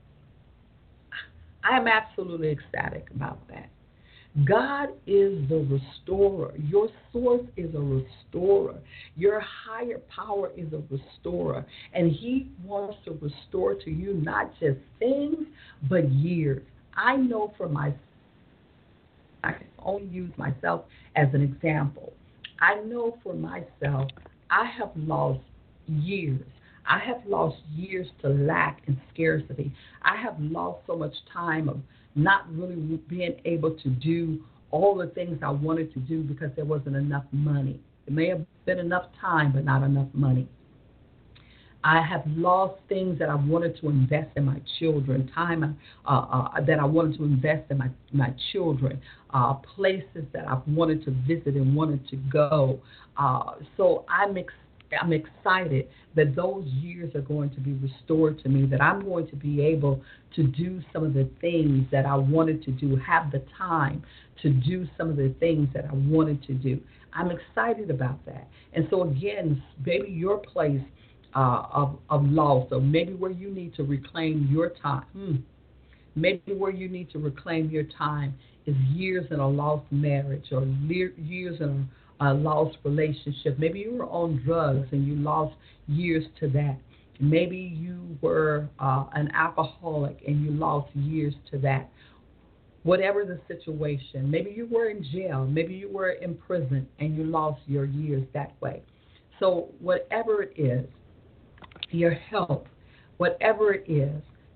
I am absolutely ecstatic about that. God is the restorer. Your source is a restorer. Your higher power is a restorer. And he wants to restore to you not just things, but years. I know for myself, I can only use myself as an example. I know for myself, I have lost years. I have lost years to lack and scarcity. I have lost so much time of not really being able to do all the things I wanted to do because there wasn't enough money. There may have been enough time, but not enough money. I have lost things that I wanted to invest in my children, time that I wanted to invest in my children, places that I've wanted to visit and wanted to go. So I'm excited that those years are going to be restored to me, that I'm going to be able to do some of the things that I wanted to do, have the time to do some of the things that I wanted to do. I'm excited about that. And so again, maybe your place of loss, or maybe where you need to reclaim your time. Maybe where you need to reclaim your time is years in a lost marriage or years in a lost relationship. Maybe you were on drugs and you lost years to that. Maybe you were an alcoholic and you lost years to that. Whatever the situation, maybe you were in jail, maybe you were in prison and you lost your years that way. So whatever it is, your health, whatever it is,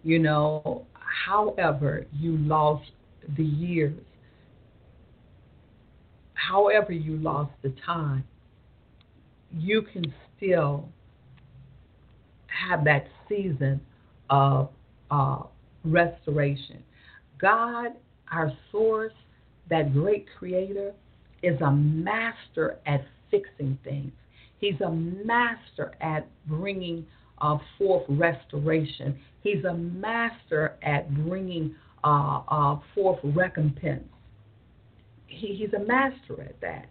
however you lost the years, however you lost the time, you can still have that season of restoration. God, our source, that great creator, is a master at fixing things. He's a master at bringing forth restoration. He's a master at bringing forth recompense. He's a master at that.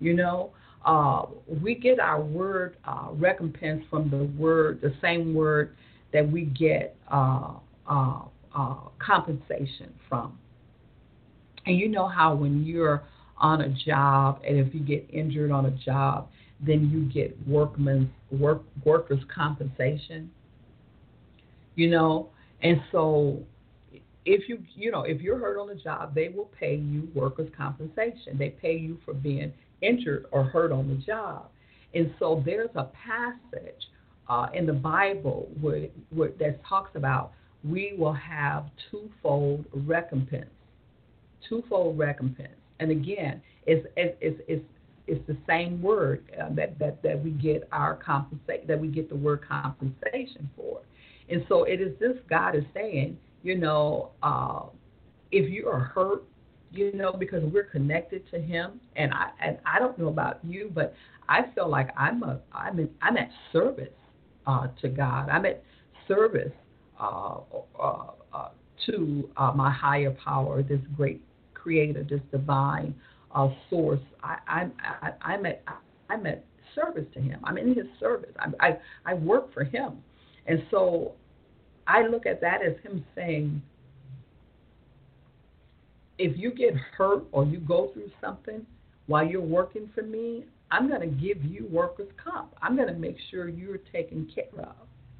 We get our word recompense from the same word that we get compensation from. And you know how when you're on a job, and if you get injured on a job, then you get workers' compensation. And so if you're hurt on the job, they will pay you workers' compensation. They pay you for being injured or hurt on the job. And so there's a passage in the Bible where that talks about we will have twofold recompense. Twofold recompense. And again, it's the same word that we get that we get the word compensation for. And so it is this God is saying, if you are hurt, because we're connected to Him, and I don't know about you, but I feel like I'm at service to God. I'm at service to my higher power, this great Creator, this divine source. I'm at service to Him. I'm in His service. I work for Him, and so I look at that as Him saying, if you get hurt or you go through something while you're working for me, I'm going to give you workers' comp. I'm going to make sure you're taken care of.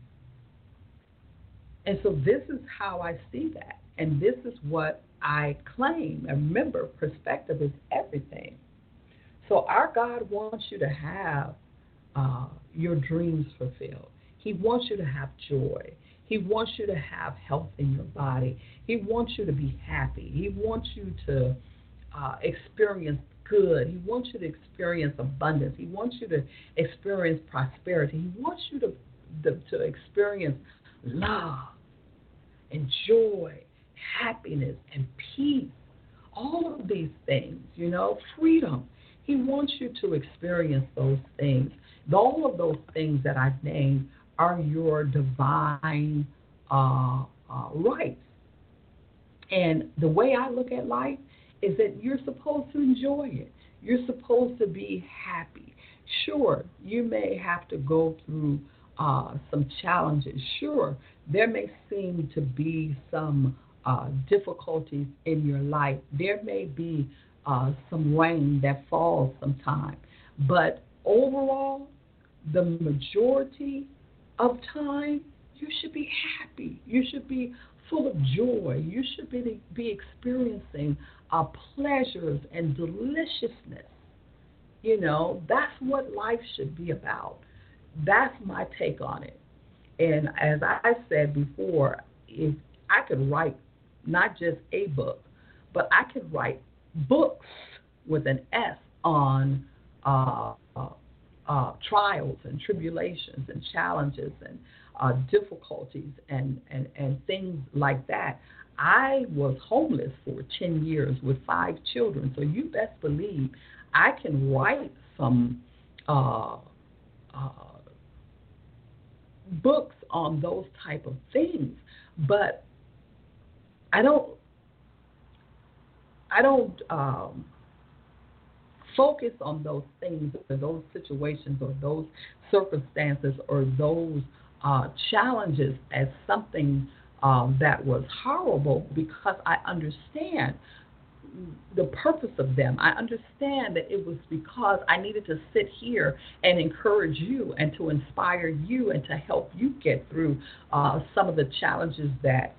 And so this is how I see that. And this is what I claim. And remember, perspective is everything. So our God wants you to have your dreams fulfilled. He wants you to have joy. He wants you to have health in your body. He wants you to be happy. He wants you to experience good. He wants you to experience abundance. He wants you to experience prosperity. He wants you to experience love and joy, happiness and peace. All of these things, freedom. He wants you to experience those things. All of those things that I've named are your divine rights. And the way I look at life is that you're supposed to enjoy it. You're supposed to be happy. Sure, you may have to go through some challenges. Sure, there may seem to be some difficulties in your life. There may be some rain that falls sometime. But overall, the majority of time, you should be happy. You should be full of joy. You should be experiencing pleasures and deliciousness. That's what life should be about. That's my take on it. And as I said before, if I could write not just a book, but I could write books with an S on trials and tribulations and challenges and difficulties and things like that. I was homeless for 10 years with 5 children, so you best believe I can write some books on those type of things, but I don't focus on those things or those situations or those circumstances or those challenges as something that was horrible, because I understand the purpose of them. I understand that it was because I needed to sit here and encourage you and to inspire you and to help you get through some of the challenges that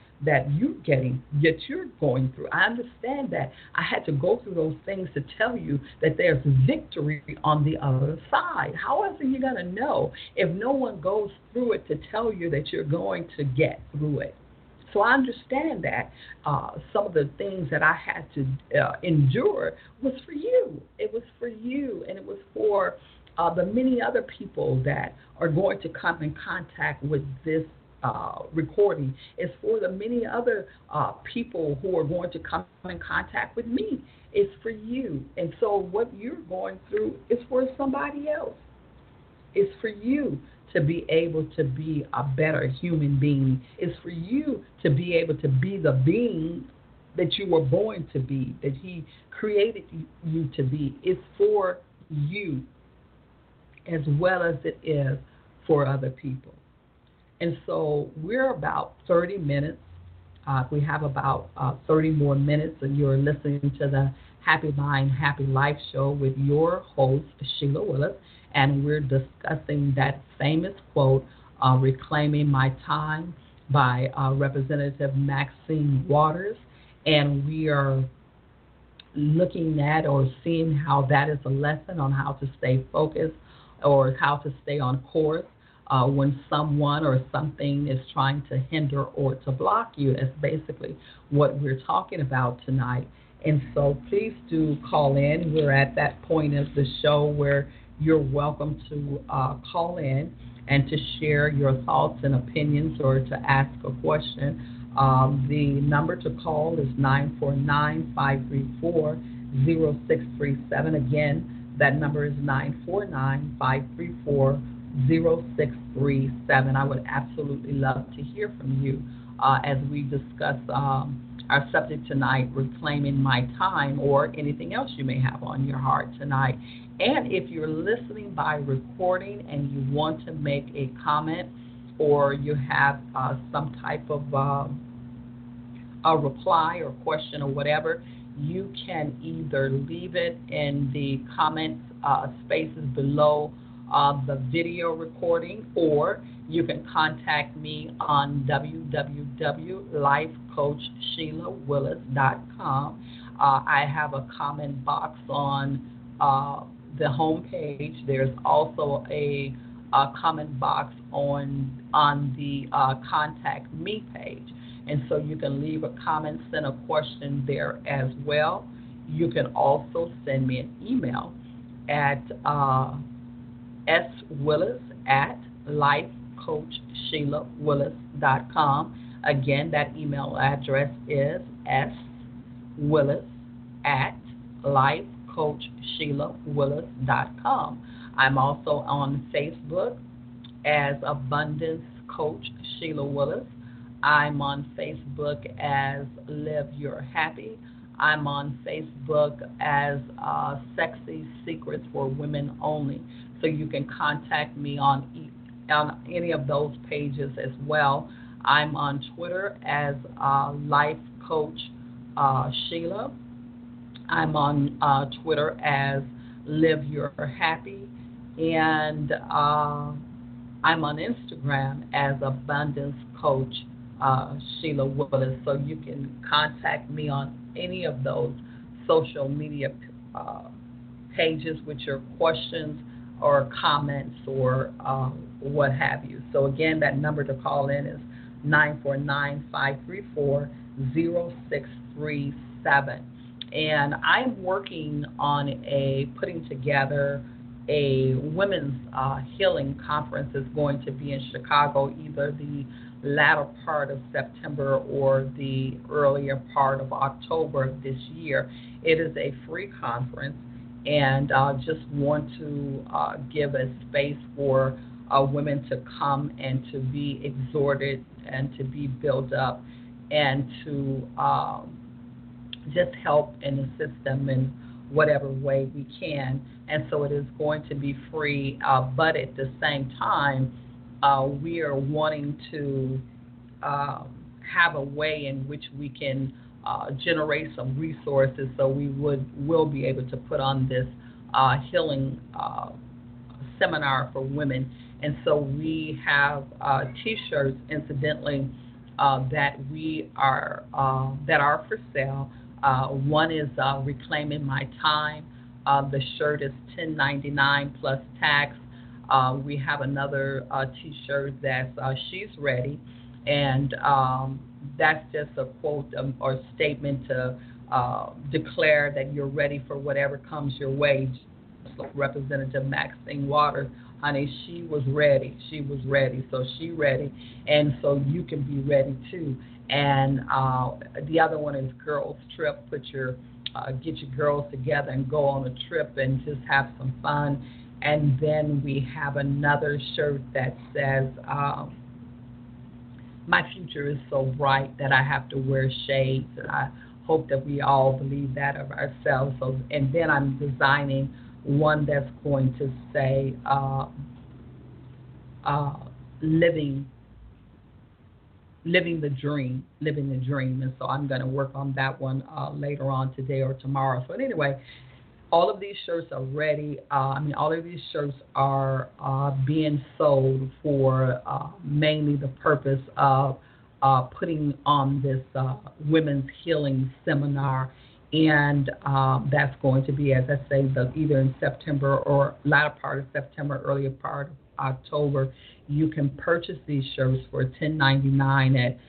you're going through. I understand that I had to go through those things to tell you that there's victory on the other side. How else are you going to know if no one goes through it to tell you that you're going to get through it? So I understand that some of the things that I had to endure was for you. It was for you, and it was for the many other people that are going to come in contact with this recording. It's for the many other people who are going to come in contact with me. It's for you. And so what you're going through is for somebody else. It's for you to be able to be a better human being. It's for you to be able to be the being that you were born to be, that He created you to be. It's for you as well as it is for other people. And so we're about 30 minutes. We have about 30 more minutes, and you're listening to the Happy Mind, Happy Life show with your host, Sheila Willis. And we're discussing that famous quote, Reclaiming My Time, by Representative Maxine Waters. And we are looking at or seeing how that is a lesson on how to stay focused or how to stay on course when someone or something is trying to hinder or to block you. That's basically what we're talking about tonight. And so please do call in. We're at that point of the show where you're welcome to call in and to share your thoughts and opinions or to ask a question. The number to call is 949-534-0637. Again, that number is 949-534-0637. I would absolutely love to hear from you as we discuss our subject tonight, Reclaiming My Time, or anything else you may have on your heart tonight. And if you're listening by recording and you want to make a comment or you have some type of a reply or question or whatever, you can either leave it in the comments spaces below the video recording, or you can contact me on www.lifecoachsheilawillis.com. I have a comment box on the home page. There's also a comment box on the contact me page. And so you can leave a comment, send a question there as well. You can also send me an email at swillis@lifecoachsheilawillis.com. Again, that email address is swillis@lifecoachsheilawillis.com. I'm also on Facebook as Abundance Coach Sheila Willis. I'm on Facebook as Live Your Happy. I'm on Facebook as Sexy Secrets for Women Only. So you can contact me on any of those pages as well. I'm on Twitter as Life Coach Sheila. I'm on Twitter as Live Your Happy. And I'm on Instagram as Abundance Coach Sheila Willis. So you can contact me on any of those social media pages with your questions or comments or what have you. So again, that number to call in is 949-534-0637. And I'm working on putting together a women's healing conference. Is going to be in Chicago, either the latter part of September or the earlier part of October of this year. It is a free conference, and just want to give a space for women to come and to be exhorted and to be built up and to just help and assist them in whatever way we can. And so it is going to be free, but at the same time, we are wanting to have a way in which we can generate some resources, so we will be able to put on this healing seminar for women. And so we have T-shirts, incidentally, that are for sale. One is Reclaiming My Time. The shirt is $10.99 plus tax. We have another T-shirt that's She's Ready, and that's just a quote or statement to declare that you're ready for whatever comes your way. Just like Representative Maxine Waters, honey, she was ready. She was ready, so she ready, and so you can be ready too. And the other one is Girls Trip. Get your girls together and go on a trip and just have some fun. And then we have another shirt that says, my future is so bright that I have to wear shades. And I hope that we all believe that of ourselves. So, and then I'm designing one that's going to say, living the dream. And so I'm going to work on that one later on today or tomorrow. So anyway, all of these shirts are ready. All of these shirts are being sold for mainly the purpose of putting on this women's healing seminar. And that's going to be, as I say, either in September or latter part of September, earlier part of October. You can purchase these shirts for $10.99 at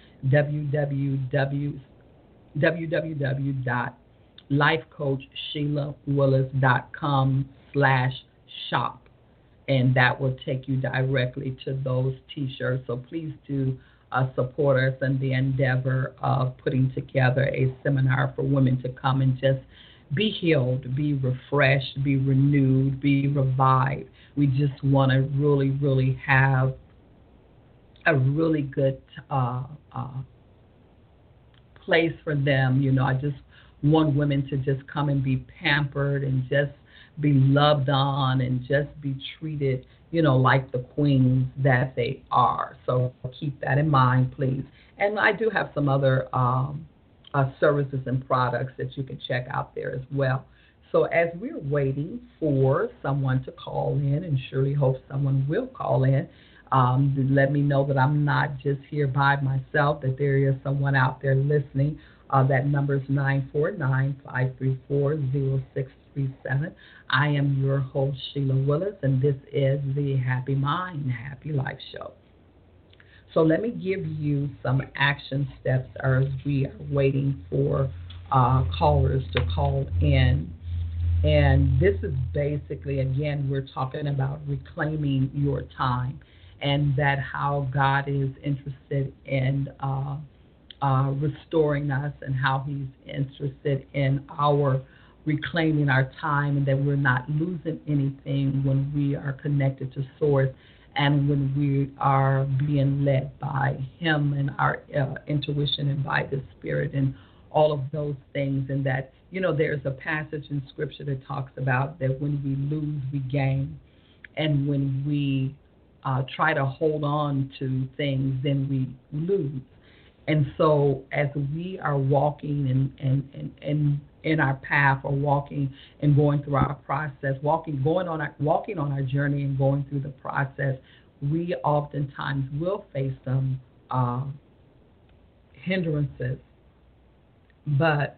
www.lifecoachsheilawillis.com/shop, and that will take you directly to those T-shirts. So please do support us in the endeavor of putting together a seminar for women to come and just be healed, be refreshed, be renewed, be revived. We just want to really, really have a really good place for them. You know, I just want women to just come and be pampered and just be loved on and just be treated, you know, like the queens that they are. So keep that in mind, please. And I do have some other services and products that you can check out there as well. So as we're waiting for someone to call in, and surely hope someone will call in, to let me know that I'm not just here by myself, that there is someone out there listening. That number is 949-534-0637. I am your host, Sheila Willis, and this is the Happy Mind, Happy Life Show. So let me give you some action steps as we are waiting for callers to call in. And this is basically, again, we're talking about reclaiming your time, and that how God is interested in restoring us, and how He's interested in our reclaiming our time, and that we're not losing anything when we are connected to Source, and when we are being led by Him and our intuition and by the Spirit and all of those things. And that, there's a passage in Scripture that talks about that when we lose, we gain. And when we try to hold on to things, then we lose. And so as we are walking and in our path, or walking and going through our process, walking on our journey and going through the process, we oftentimes will face some hindrances. But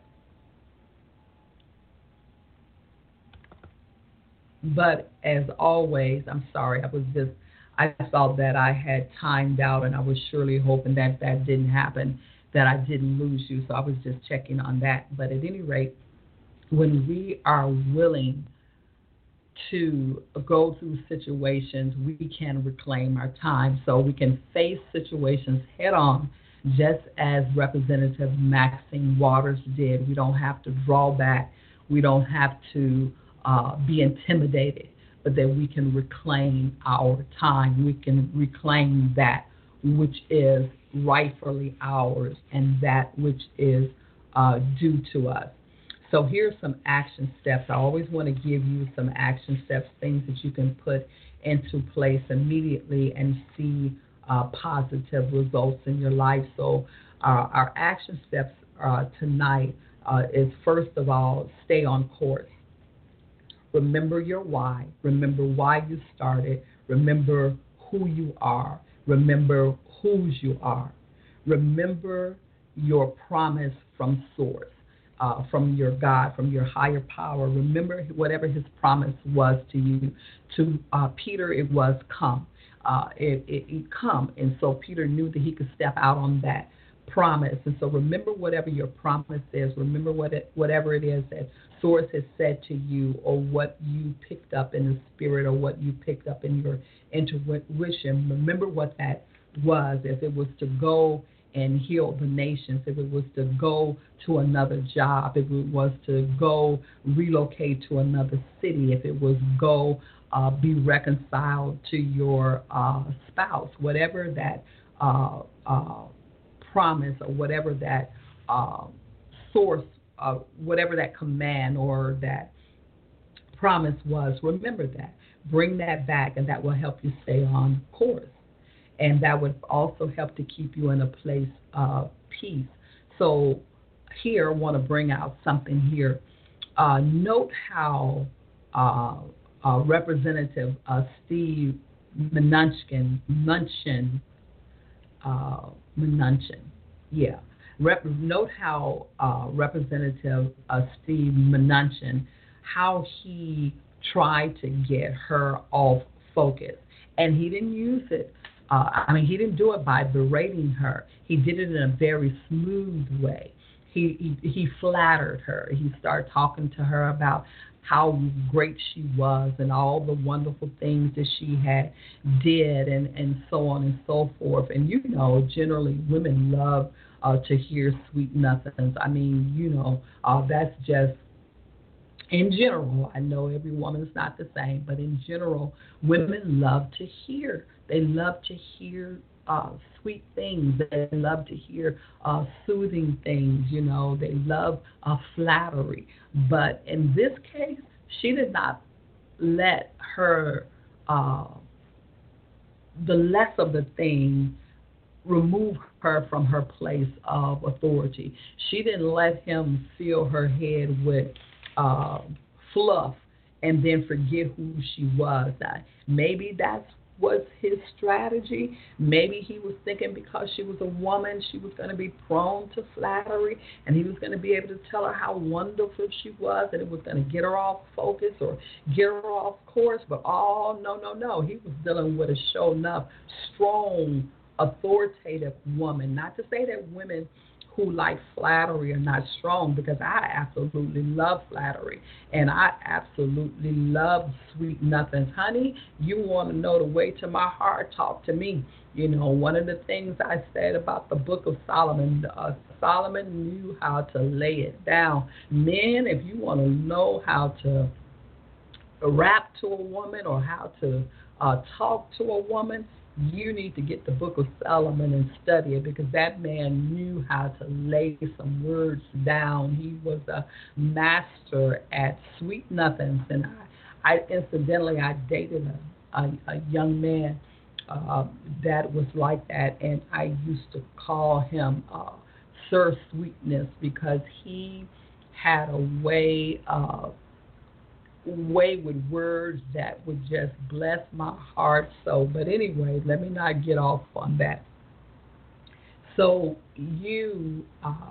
as always, I'm sorry, I felt that I had timed out, and I was surely hoping that that didn't happen, that I didn't lose you. So I was just checking on that. But at any rate, when we are willing to go through situations, we can reclaim our time. So we can face situations head on, just as Representative Maxine Waters did. We don't have to draw back. We don't have to be intimidated, but that we can reclaim our time. We can reclaim that which is rightfully ours, and that which is due to us. So here's some action steps. I always want to give you some action steps, things that you can put into place immediately and see positive results in your life. So our action steps tonight is, first of all, stay on course. Remember your why. Remember why you started. Remember who you are. Remember whose you are. Remember your promise from Source, from your God, from your higher power. Remember whatever His promise was to you. To Peter, it was come. It come. And so Peter knew that he could step out on that promise. And so remember whatever your promise is. Remember whatever it is that Source has said to you, or what you picked up in the spirit, or what you picked up in your intuition. Remember what that was. If it was to go and heal the nations, if it was to go to another job, if it was to go relocate to another city, if it was go be reconciled to your spouse, whatever that promise, or whatever that Source, whatever that command or that promise was, remember that. Bring that back, and that will help you stay on course. And that would also help to keep you in a place of peace. So here, I want to bring out something here. Note how Representative Steve Mnuchin, note how Representative Steve Mnuchin, how he tried to get her off focus. And he didn't use it. He didn't do it by berating her. He did it in a very smooth way. He flattered her. He started talking to her about how great she was and all the wonderful things that she had did, and so on and so forth. And generally women love to hear sweet nothings. That's just in general. I know every woman is not the same, but in general, women love to hear. They love to hear sweet things. They love to hear soothing things. They love flattery. But in this case, she did not let her, the less of the thing, remove her from her place of authority. She didn't let him fill her head with uh, fluff and then forget who she was. Maybe that's was his strategy. Maybe he was thinking because she was a woman, she was going to be prone to flattery, and he was going to be able to tell her how wonderful she was, and it was going to get her off focus or get her off course. But oh, no, no, no. He was dealing with a show enough strong, authoritative woman. Not to say that women who like flattery are not strong, because I absolutely love flattery and I absolutely love sweet nothings. Honey, you want to know the way to my heart, talk to me. You know, one of the things I said about the book of Solomon, Solomon knew how to lay it down. Men, if you want to know how to rap to a woman or how to talk to a woman, you need to get the book of Solomon and study it, because that man knew how to lay some words down. He was a master at sweet nothings. And I incidentally, I dated a young man that was like that, and I used to call him Sir Sweetness, because he had a way with words that would just bless my heart. So, but anyway, let me not get off on that. So you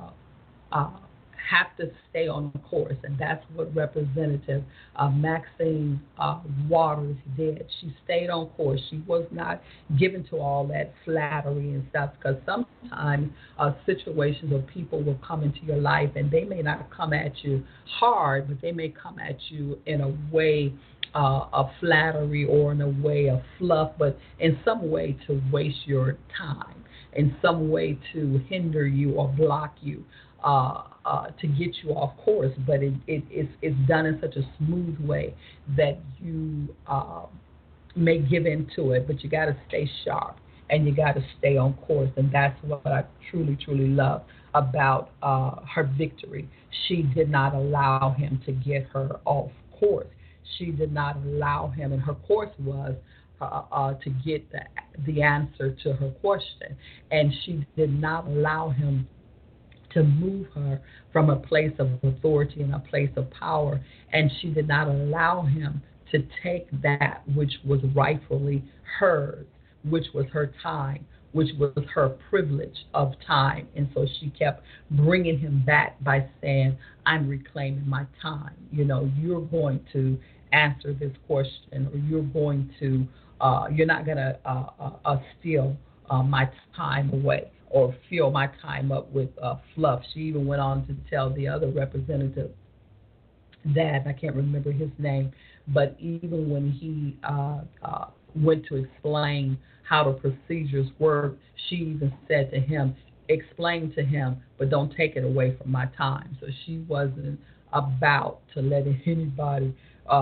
have to stay on course, and that's what Representative Maxine Waters did. She stayed on course. She was not given to all that flattery and stuff, because sometimes situations or people will come into your life, and they may not come at you hard, but they may come at you in a way of flattery or in a way of fluff, but in some way to waste your time, in some way to hinder you or block you. To get you off course, but it's done in such a smooth way that you may give into it, but you got to stay sharp and you got to stay on course, and that's what I truly, truly love about her victory. She did not allow him to get her off course. She did not allow him, and her course was to get the answer to her question, and she did not allow him to move her from a place of authority and a place of power. And she did not allow him to take that which was rightfully hers, which was her time, which was her privilege of time. And so she kept bringing him back by saying, I'm reclaiming my time. You know, you're going to answer this question, or you're going to, you're not going to steal my time away or fill my time up with fluff. She even went on to tell the other representative that, I can't remember his name, but even when he went to explain how the procedures work, she even said to him, explain to him, but don't take it away from my time. So she wasn't about to let anybody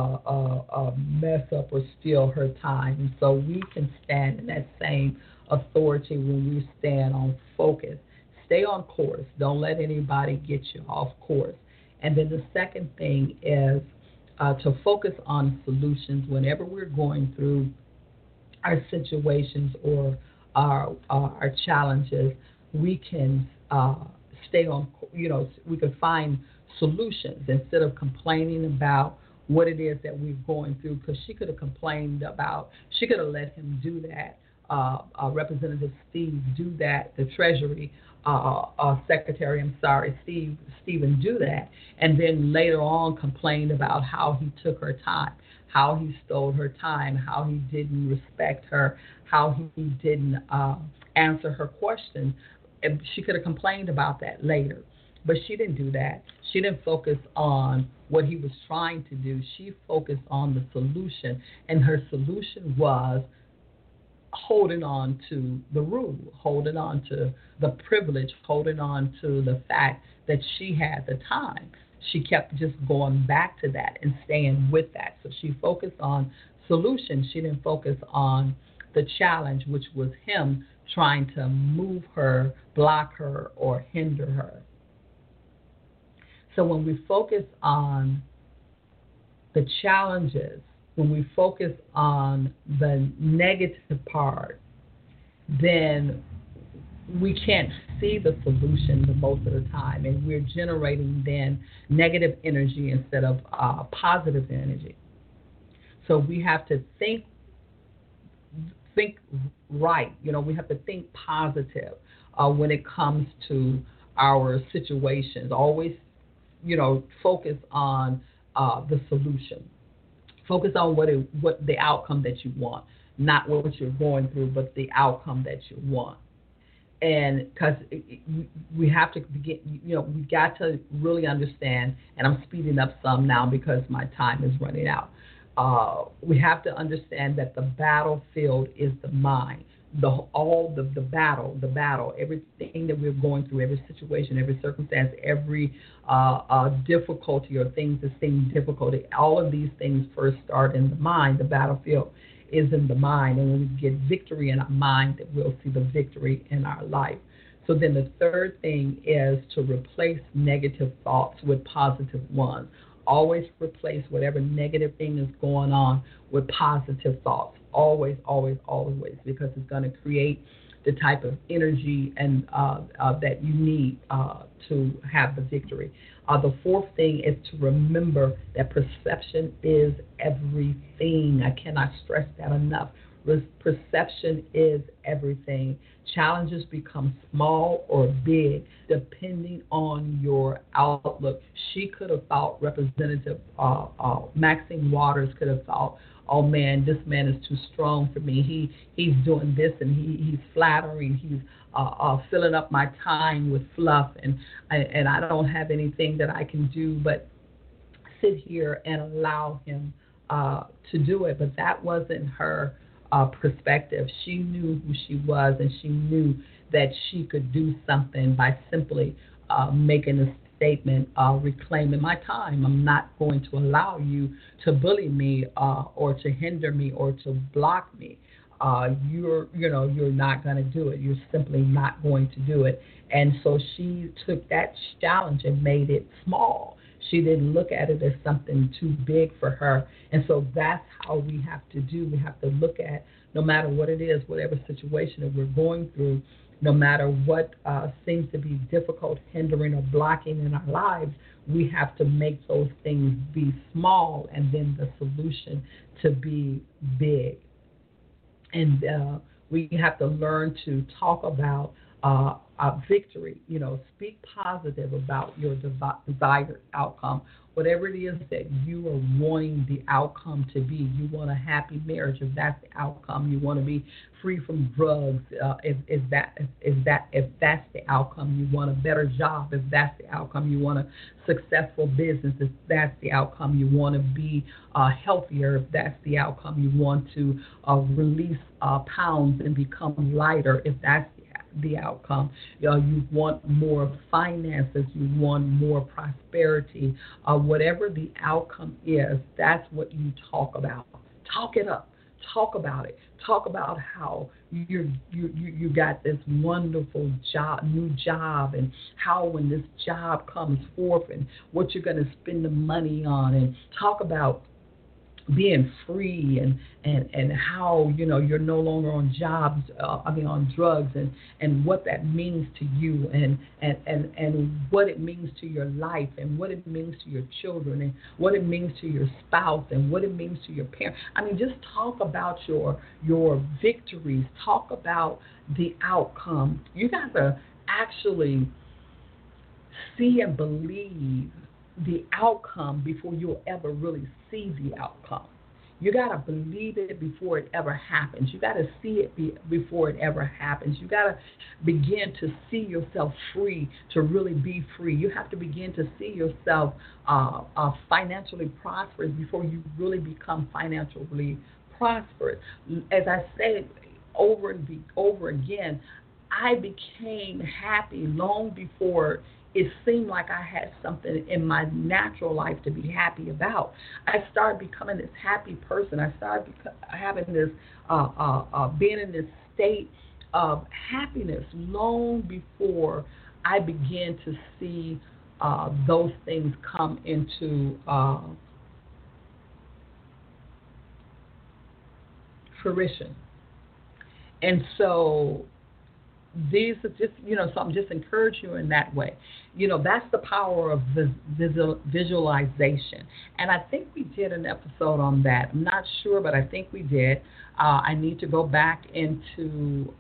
mess up or steal her time. And so we can stand in that same authority when we stand on focus. Stay on course. Don't let anybody get you off course. And then the second thing is to focus on solutions whenever we're going through our situations or our challenges. We can stay on, we can find solutions instead of complaining about what it is that we're going through, because she could have complained about, she could have let him do that. Representative Steve do that, the Treasury Secretary, Stephen do that, and then later on complained about how he took her time, how he stole her time, how he didn't respect her, how he didn't answer her questions. And she could have complained about that later, but she didn't do that. She didn't focus on what he was trying to do. She focused on the solution, and her solution was holding on to the rule, holding on to the privilege, holding on to the fact that she had the time. She kept just going back to that and staying with that. So she focused on solutions. She didn't focus on the challenge, which was him trying to move her, block her, or hinder her. So when we focus on the challenges, when we focus on the negative part, then we can't see the solution the most of the time, and we're generating then negative energy instead of positive energy. So we have to think right. We have to think positive when it comes to our situations. Always, focus on the solution. Focus on what the outcome that you want, not what you're going through, but the outcome that you want. And because we have to begin, we got to really understand. And I'm speeding up some now because my time is running out. We have to understand that the battlefield is the mind. The battle, everything that we're going through, every situation, every circumstance, every difficulty or things that seem difficult, all of these things first start in the mind. The battlefield is in the mind, and when we get victory in our mind, that we'll see the victory in our life. So then the third thing is to replace negative thoughts with positive ones. Always replace whatever negative thing is going on with positive thoughts. Always, always, always, because it's going to create the type of energy and that you need to have the victory. The fourth thing is to remember that perception is everything. I cannot stress that enough. Perception is everything. Challenges become small or big depending on your outlook. She could have thought, Representative Maxine Waters could have thought, oh man, this man is too strong for me. He's doing this, and he's flattering. He's filling up my time with fluff, and I don't have anything that I can do but sit here and allow him to do it. But that wasn't her perspective. She knew who she was, and she knew that she could do something by simply making a statement, reclaiming my time. I'm not going to allow you to bully me or to hinder me or to block me. You're not going to do it. You're simply not going to do it. And so she took that challenge and made it small. She didn't look at it as something too big for her. And so that's how we have to do. We have to look at, no matter what it is, whatever situation that we're going through, no matter what seems to be difficult, hindering, or blocking in our lives, we have to make those things be small and then the solution to be big. And we have to learn to talk about victory. Speak positive about your desired outcome. Whatever it is that you are wanting the outcome to be. You want a happy marriage, if that's the outcome. You want to be free from drugs, if that's the outcome. You want a better job, if that's the outcome. You want a successful business, if that's the outcome. You want to be healthier, if that's the outcome. You want to release pounds and become lighter, if that's the outcome. You want more finances, you want more prosperity. Whatever the outcome is, that's what you talk about. Talk it up. Talk about it. Talk about how you got this wonderful job, new job, and how when this job comes forth and what you're going to spend the money on, and talk about being free and how you're no longer on on drugs, and what that means to you, and what it means to your life, and what it means to your children, and what it means to your spouse, and what it means to your parents. Just talk about your victories. Talk about the outcome. You got to actually see and believe the outcome before you'll ever really see the outcome. You got to believe it before it ever happens. You got to see it before it ever happens. You got to begin to see yourself free to really be free. You have to begin to see yourself financially prosperous before you really become financially prosperous. As I said over and over again, I became happy long before it seemed like I had something in my natural life to be happy about. I started becoming this happy person. I started having this, being in this state of happiness long before I began to see those things come into fruition. And so these are just, so I'm just encourage you in that way. That's the power of visualization. And I think we did an episode on that. I'm not sure, but I think we did. I need to go back into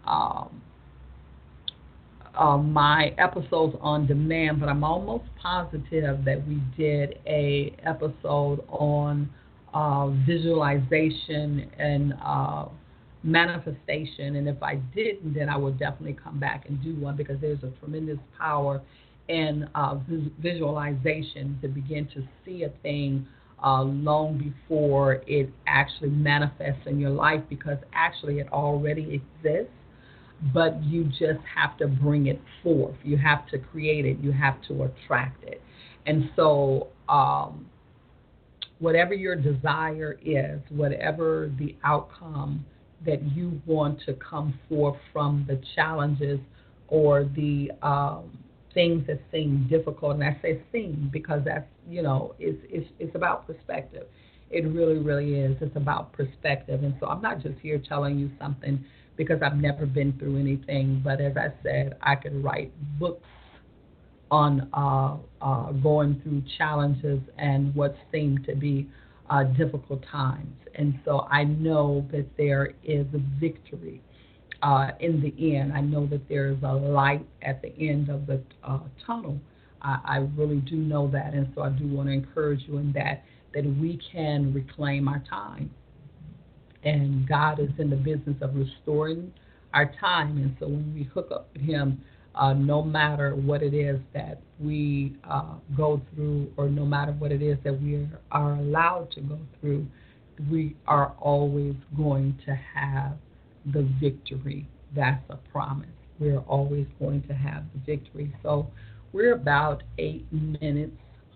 my episodes on demand, but I'm almost positive that we did a episode on visualization and manifestation. And if I didn't, then I will definitely come back and do one, because there's a tremendous power in visualization to begin to see a thing long before it actually manifests in your life, because actually it already exists, but you just have to bring it forth. You have to create it. You have to attract it. And so, whatever your desire is, whatever the outcome that you want to come forth from the challenges or the things that seem difficult, and I say seem because that's, it's about perspective. It really, really is. It's about perspective. And so I'm not just here telling you something because I've never been through anything, but as I said, I could write books on going through challenges and what seem to be difficult times. And so I know that there is a victory in the end. I know that there is a light at the end of the tunnel. I really do know that. And so I do want to encourage you in that we can reclaim our time. And God is in the business of restoring our time. And so when we hook up with Him, no matter what it is that we go through, or no matter what it is that we are allowed to go through, we are always going to have the victory. That's a promise. We're always going to have the victory. So we're about 8 minutes.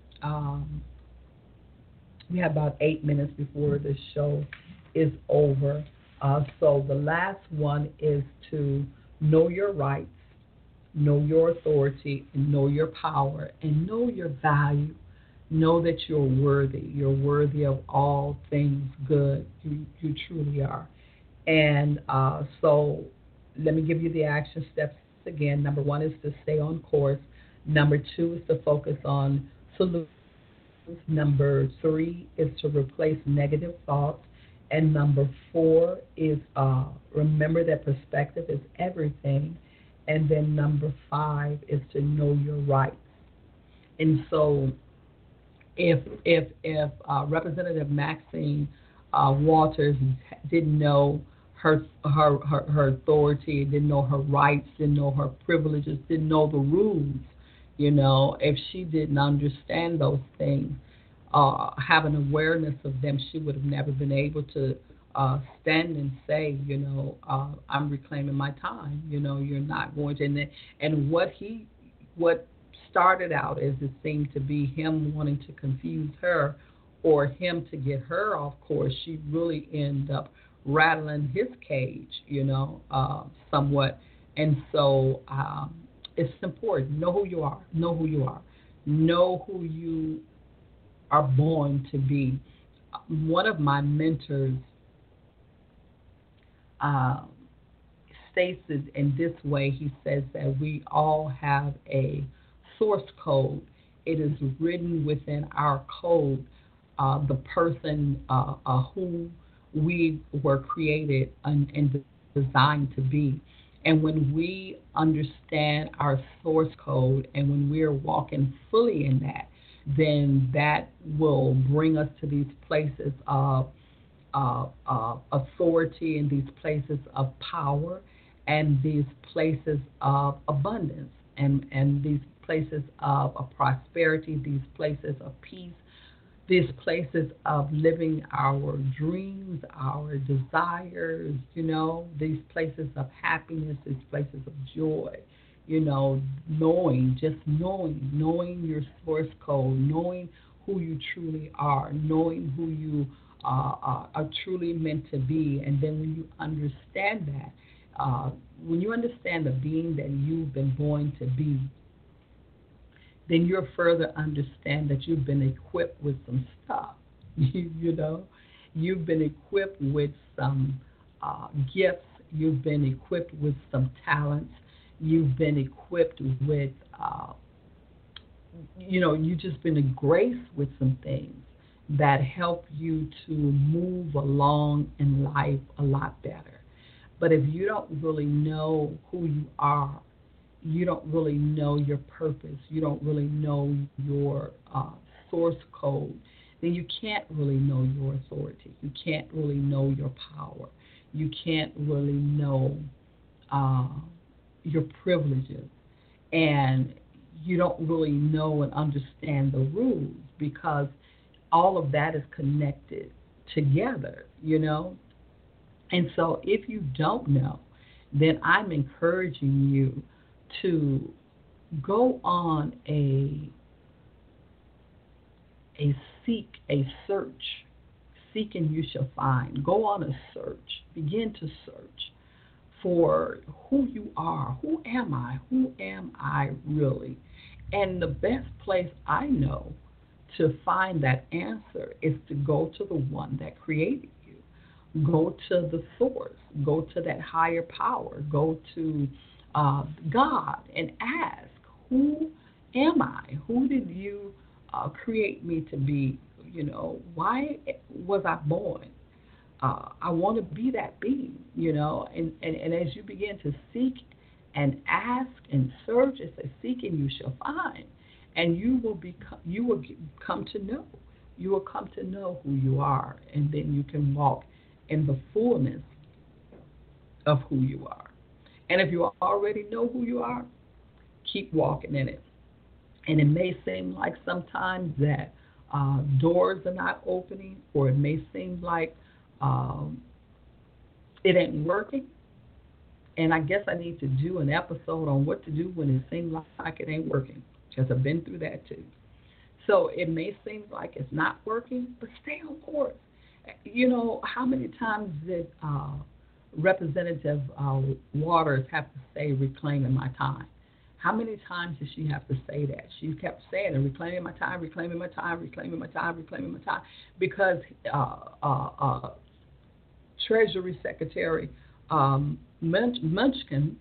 We have about 8 minutes before the show is over. So the last one is to know your rights, know your authority, and know your power, and know your value. Know that you're worthy. You're worthy of all things good. You truly are. And so let me give you the action steps again. Number 1 is to stay on course. Number 2 is to focus on solutions. Number 3 is to replace negative thoughts. And number 4 is remember that perspective is everything. And then number 5 is to know your rights. And so if Representative Maxine Waters didn't know her authority, didn't know her rights, didn't know her privileges, didn't know the rules, if she didn't understand those things, have an awareness of them, she would have never been able to stand and say, I'm reclaiming my time. You're not going to. And what started out as it seemed to be him wanting to confuse her or him to get her off course, she really ended up rattling his cage, somewhat. And so it's important. Know who you are. Know who you are. Know who you are born to be. One of my mentors states it in this way. He says that we all have a source code. It is written within our code, the person who we were created and designed to be. And when we understand our source code and when we're walking fully in that, then that will bring us to these places of authority and these places of power and these places of abundance and these places of prosperity, these places of peace, these places of living our dreams, our desires, these places of happiness, these places of joy, knowing your source code, knowing who you truly are, knowing who you are truly meant to be. And then when you understand that, when you understand the being that you've been born to be, then you'll further understand that you've been equipped with some stuff. You've been equipped with some gifts. You've been equipped with some talents. You've been equipped with, you've just been graced with some things that help you to move along in life a lot better. But if you don't really know who you are, you don't really know your purpose, you don't really know your source code, then you can't really know your authority. You can't really know your power. You can't really know uh, your privileges. And you don't really know and understand the rules because all of that is connected together. And so if you don't know, then I'm encouraging you to go on a seek, a search. Seek and you shall find. Go on a search. Begin to search for who you are. Who am I? Who am I really? And the best place I know to find that answer is to go to the one that created you. Go to the source. Go to that higher power. Go to God and ask, who am I? Who did you create me to be? Why was I born? I want to be that being. And as you begin to seek and ask and search, it says, seek and you shall find. And you will come to know. You will come to know who you are, and then you can walk in the fullness of who you are. And if you already know who you are, keep walking in it. And it may seem like sometimes that doors are not opening, or it may seem like it ain't working. And I guess I need to do an episode on what to do when it seems like it ain't working, because I've been through that too. So it may seem like it's not working, but stay on course. How many times did Representative Waters have to say, reclaiming my time? How many times did she have to say that? She kept saying it, reclaiming my time, reclaiming my time, reclaiming my time, reclaiming my time, because Treasury Secretary Munchin,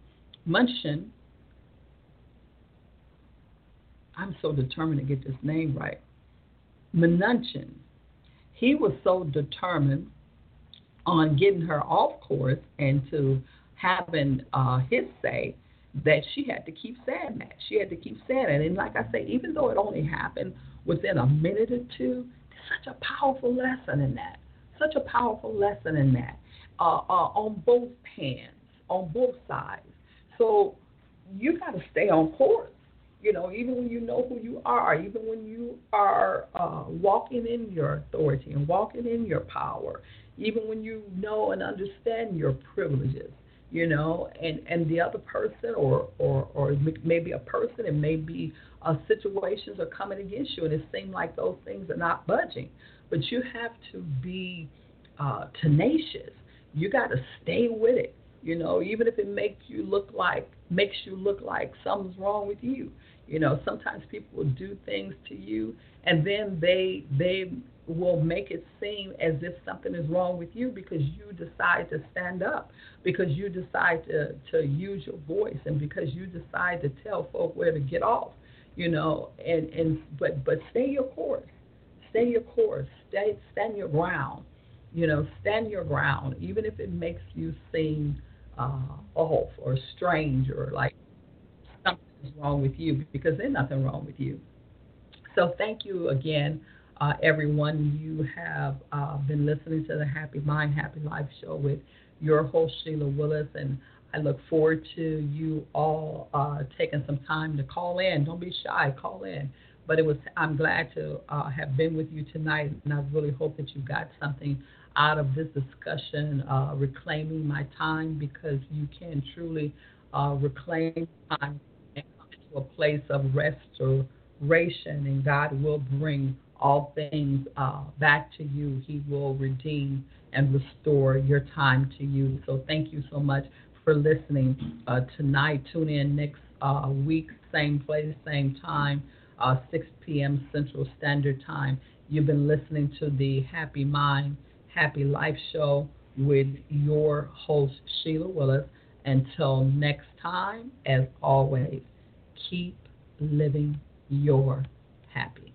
I'm so determined to get this name right, Mnuchin, he was so determined on getting her off course and to having his say that she had to keep saying that. She had to keep saying it. And like I say, even though it only happened within a minute or two, there's such a powerful lesson in that. Such a powerful lesson in that on both hands, on both sides. So you got to stay on course. Even when you know who you are, even when you are walking in your authority and walking in your power, even when you know and understand your privileges, and the other person or maybe a person, and maybe situations are coming against you, and it seems like those things are not budging. But you have to be tenacious. You got to stay with it. Even if it makes you look like something's wrong with you. Sometimes people will do things to you, and then they will make it seem as if something is wrong with you because you decide to stand up, because you decide to use your voice, and because you decide to tell folk where to get off. But stay your course. Stay your course. Stand your ground. Stand your ground, even if it makes you seem off or strange or like something is wrong with you, because there's nothing wrong with you. So thank you again, everyone. You have been listening to the Happy Mind, Happy Life show with your host, Sheila Willis, and I look forward to you all taking some time to call in. Don't be shy, call in. But I'm glad to have been with you tonight, and I really hope that you got something out of this discussion, reclaiming my time, because you can truly reclaim time and come into a place of restoration, and God will bring all things back to you. He will redeem and restore your time to you. So thank you so much for listening tonight. Tune in next week, same place, same time, 6 p.m. Central Standard Time. You've been listening to the Happy Mind, Happy Life show with your host, Sheila Willis. Until next time, as always, keep living your happy.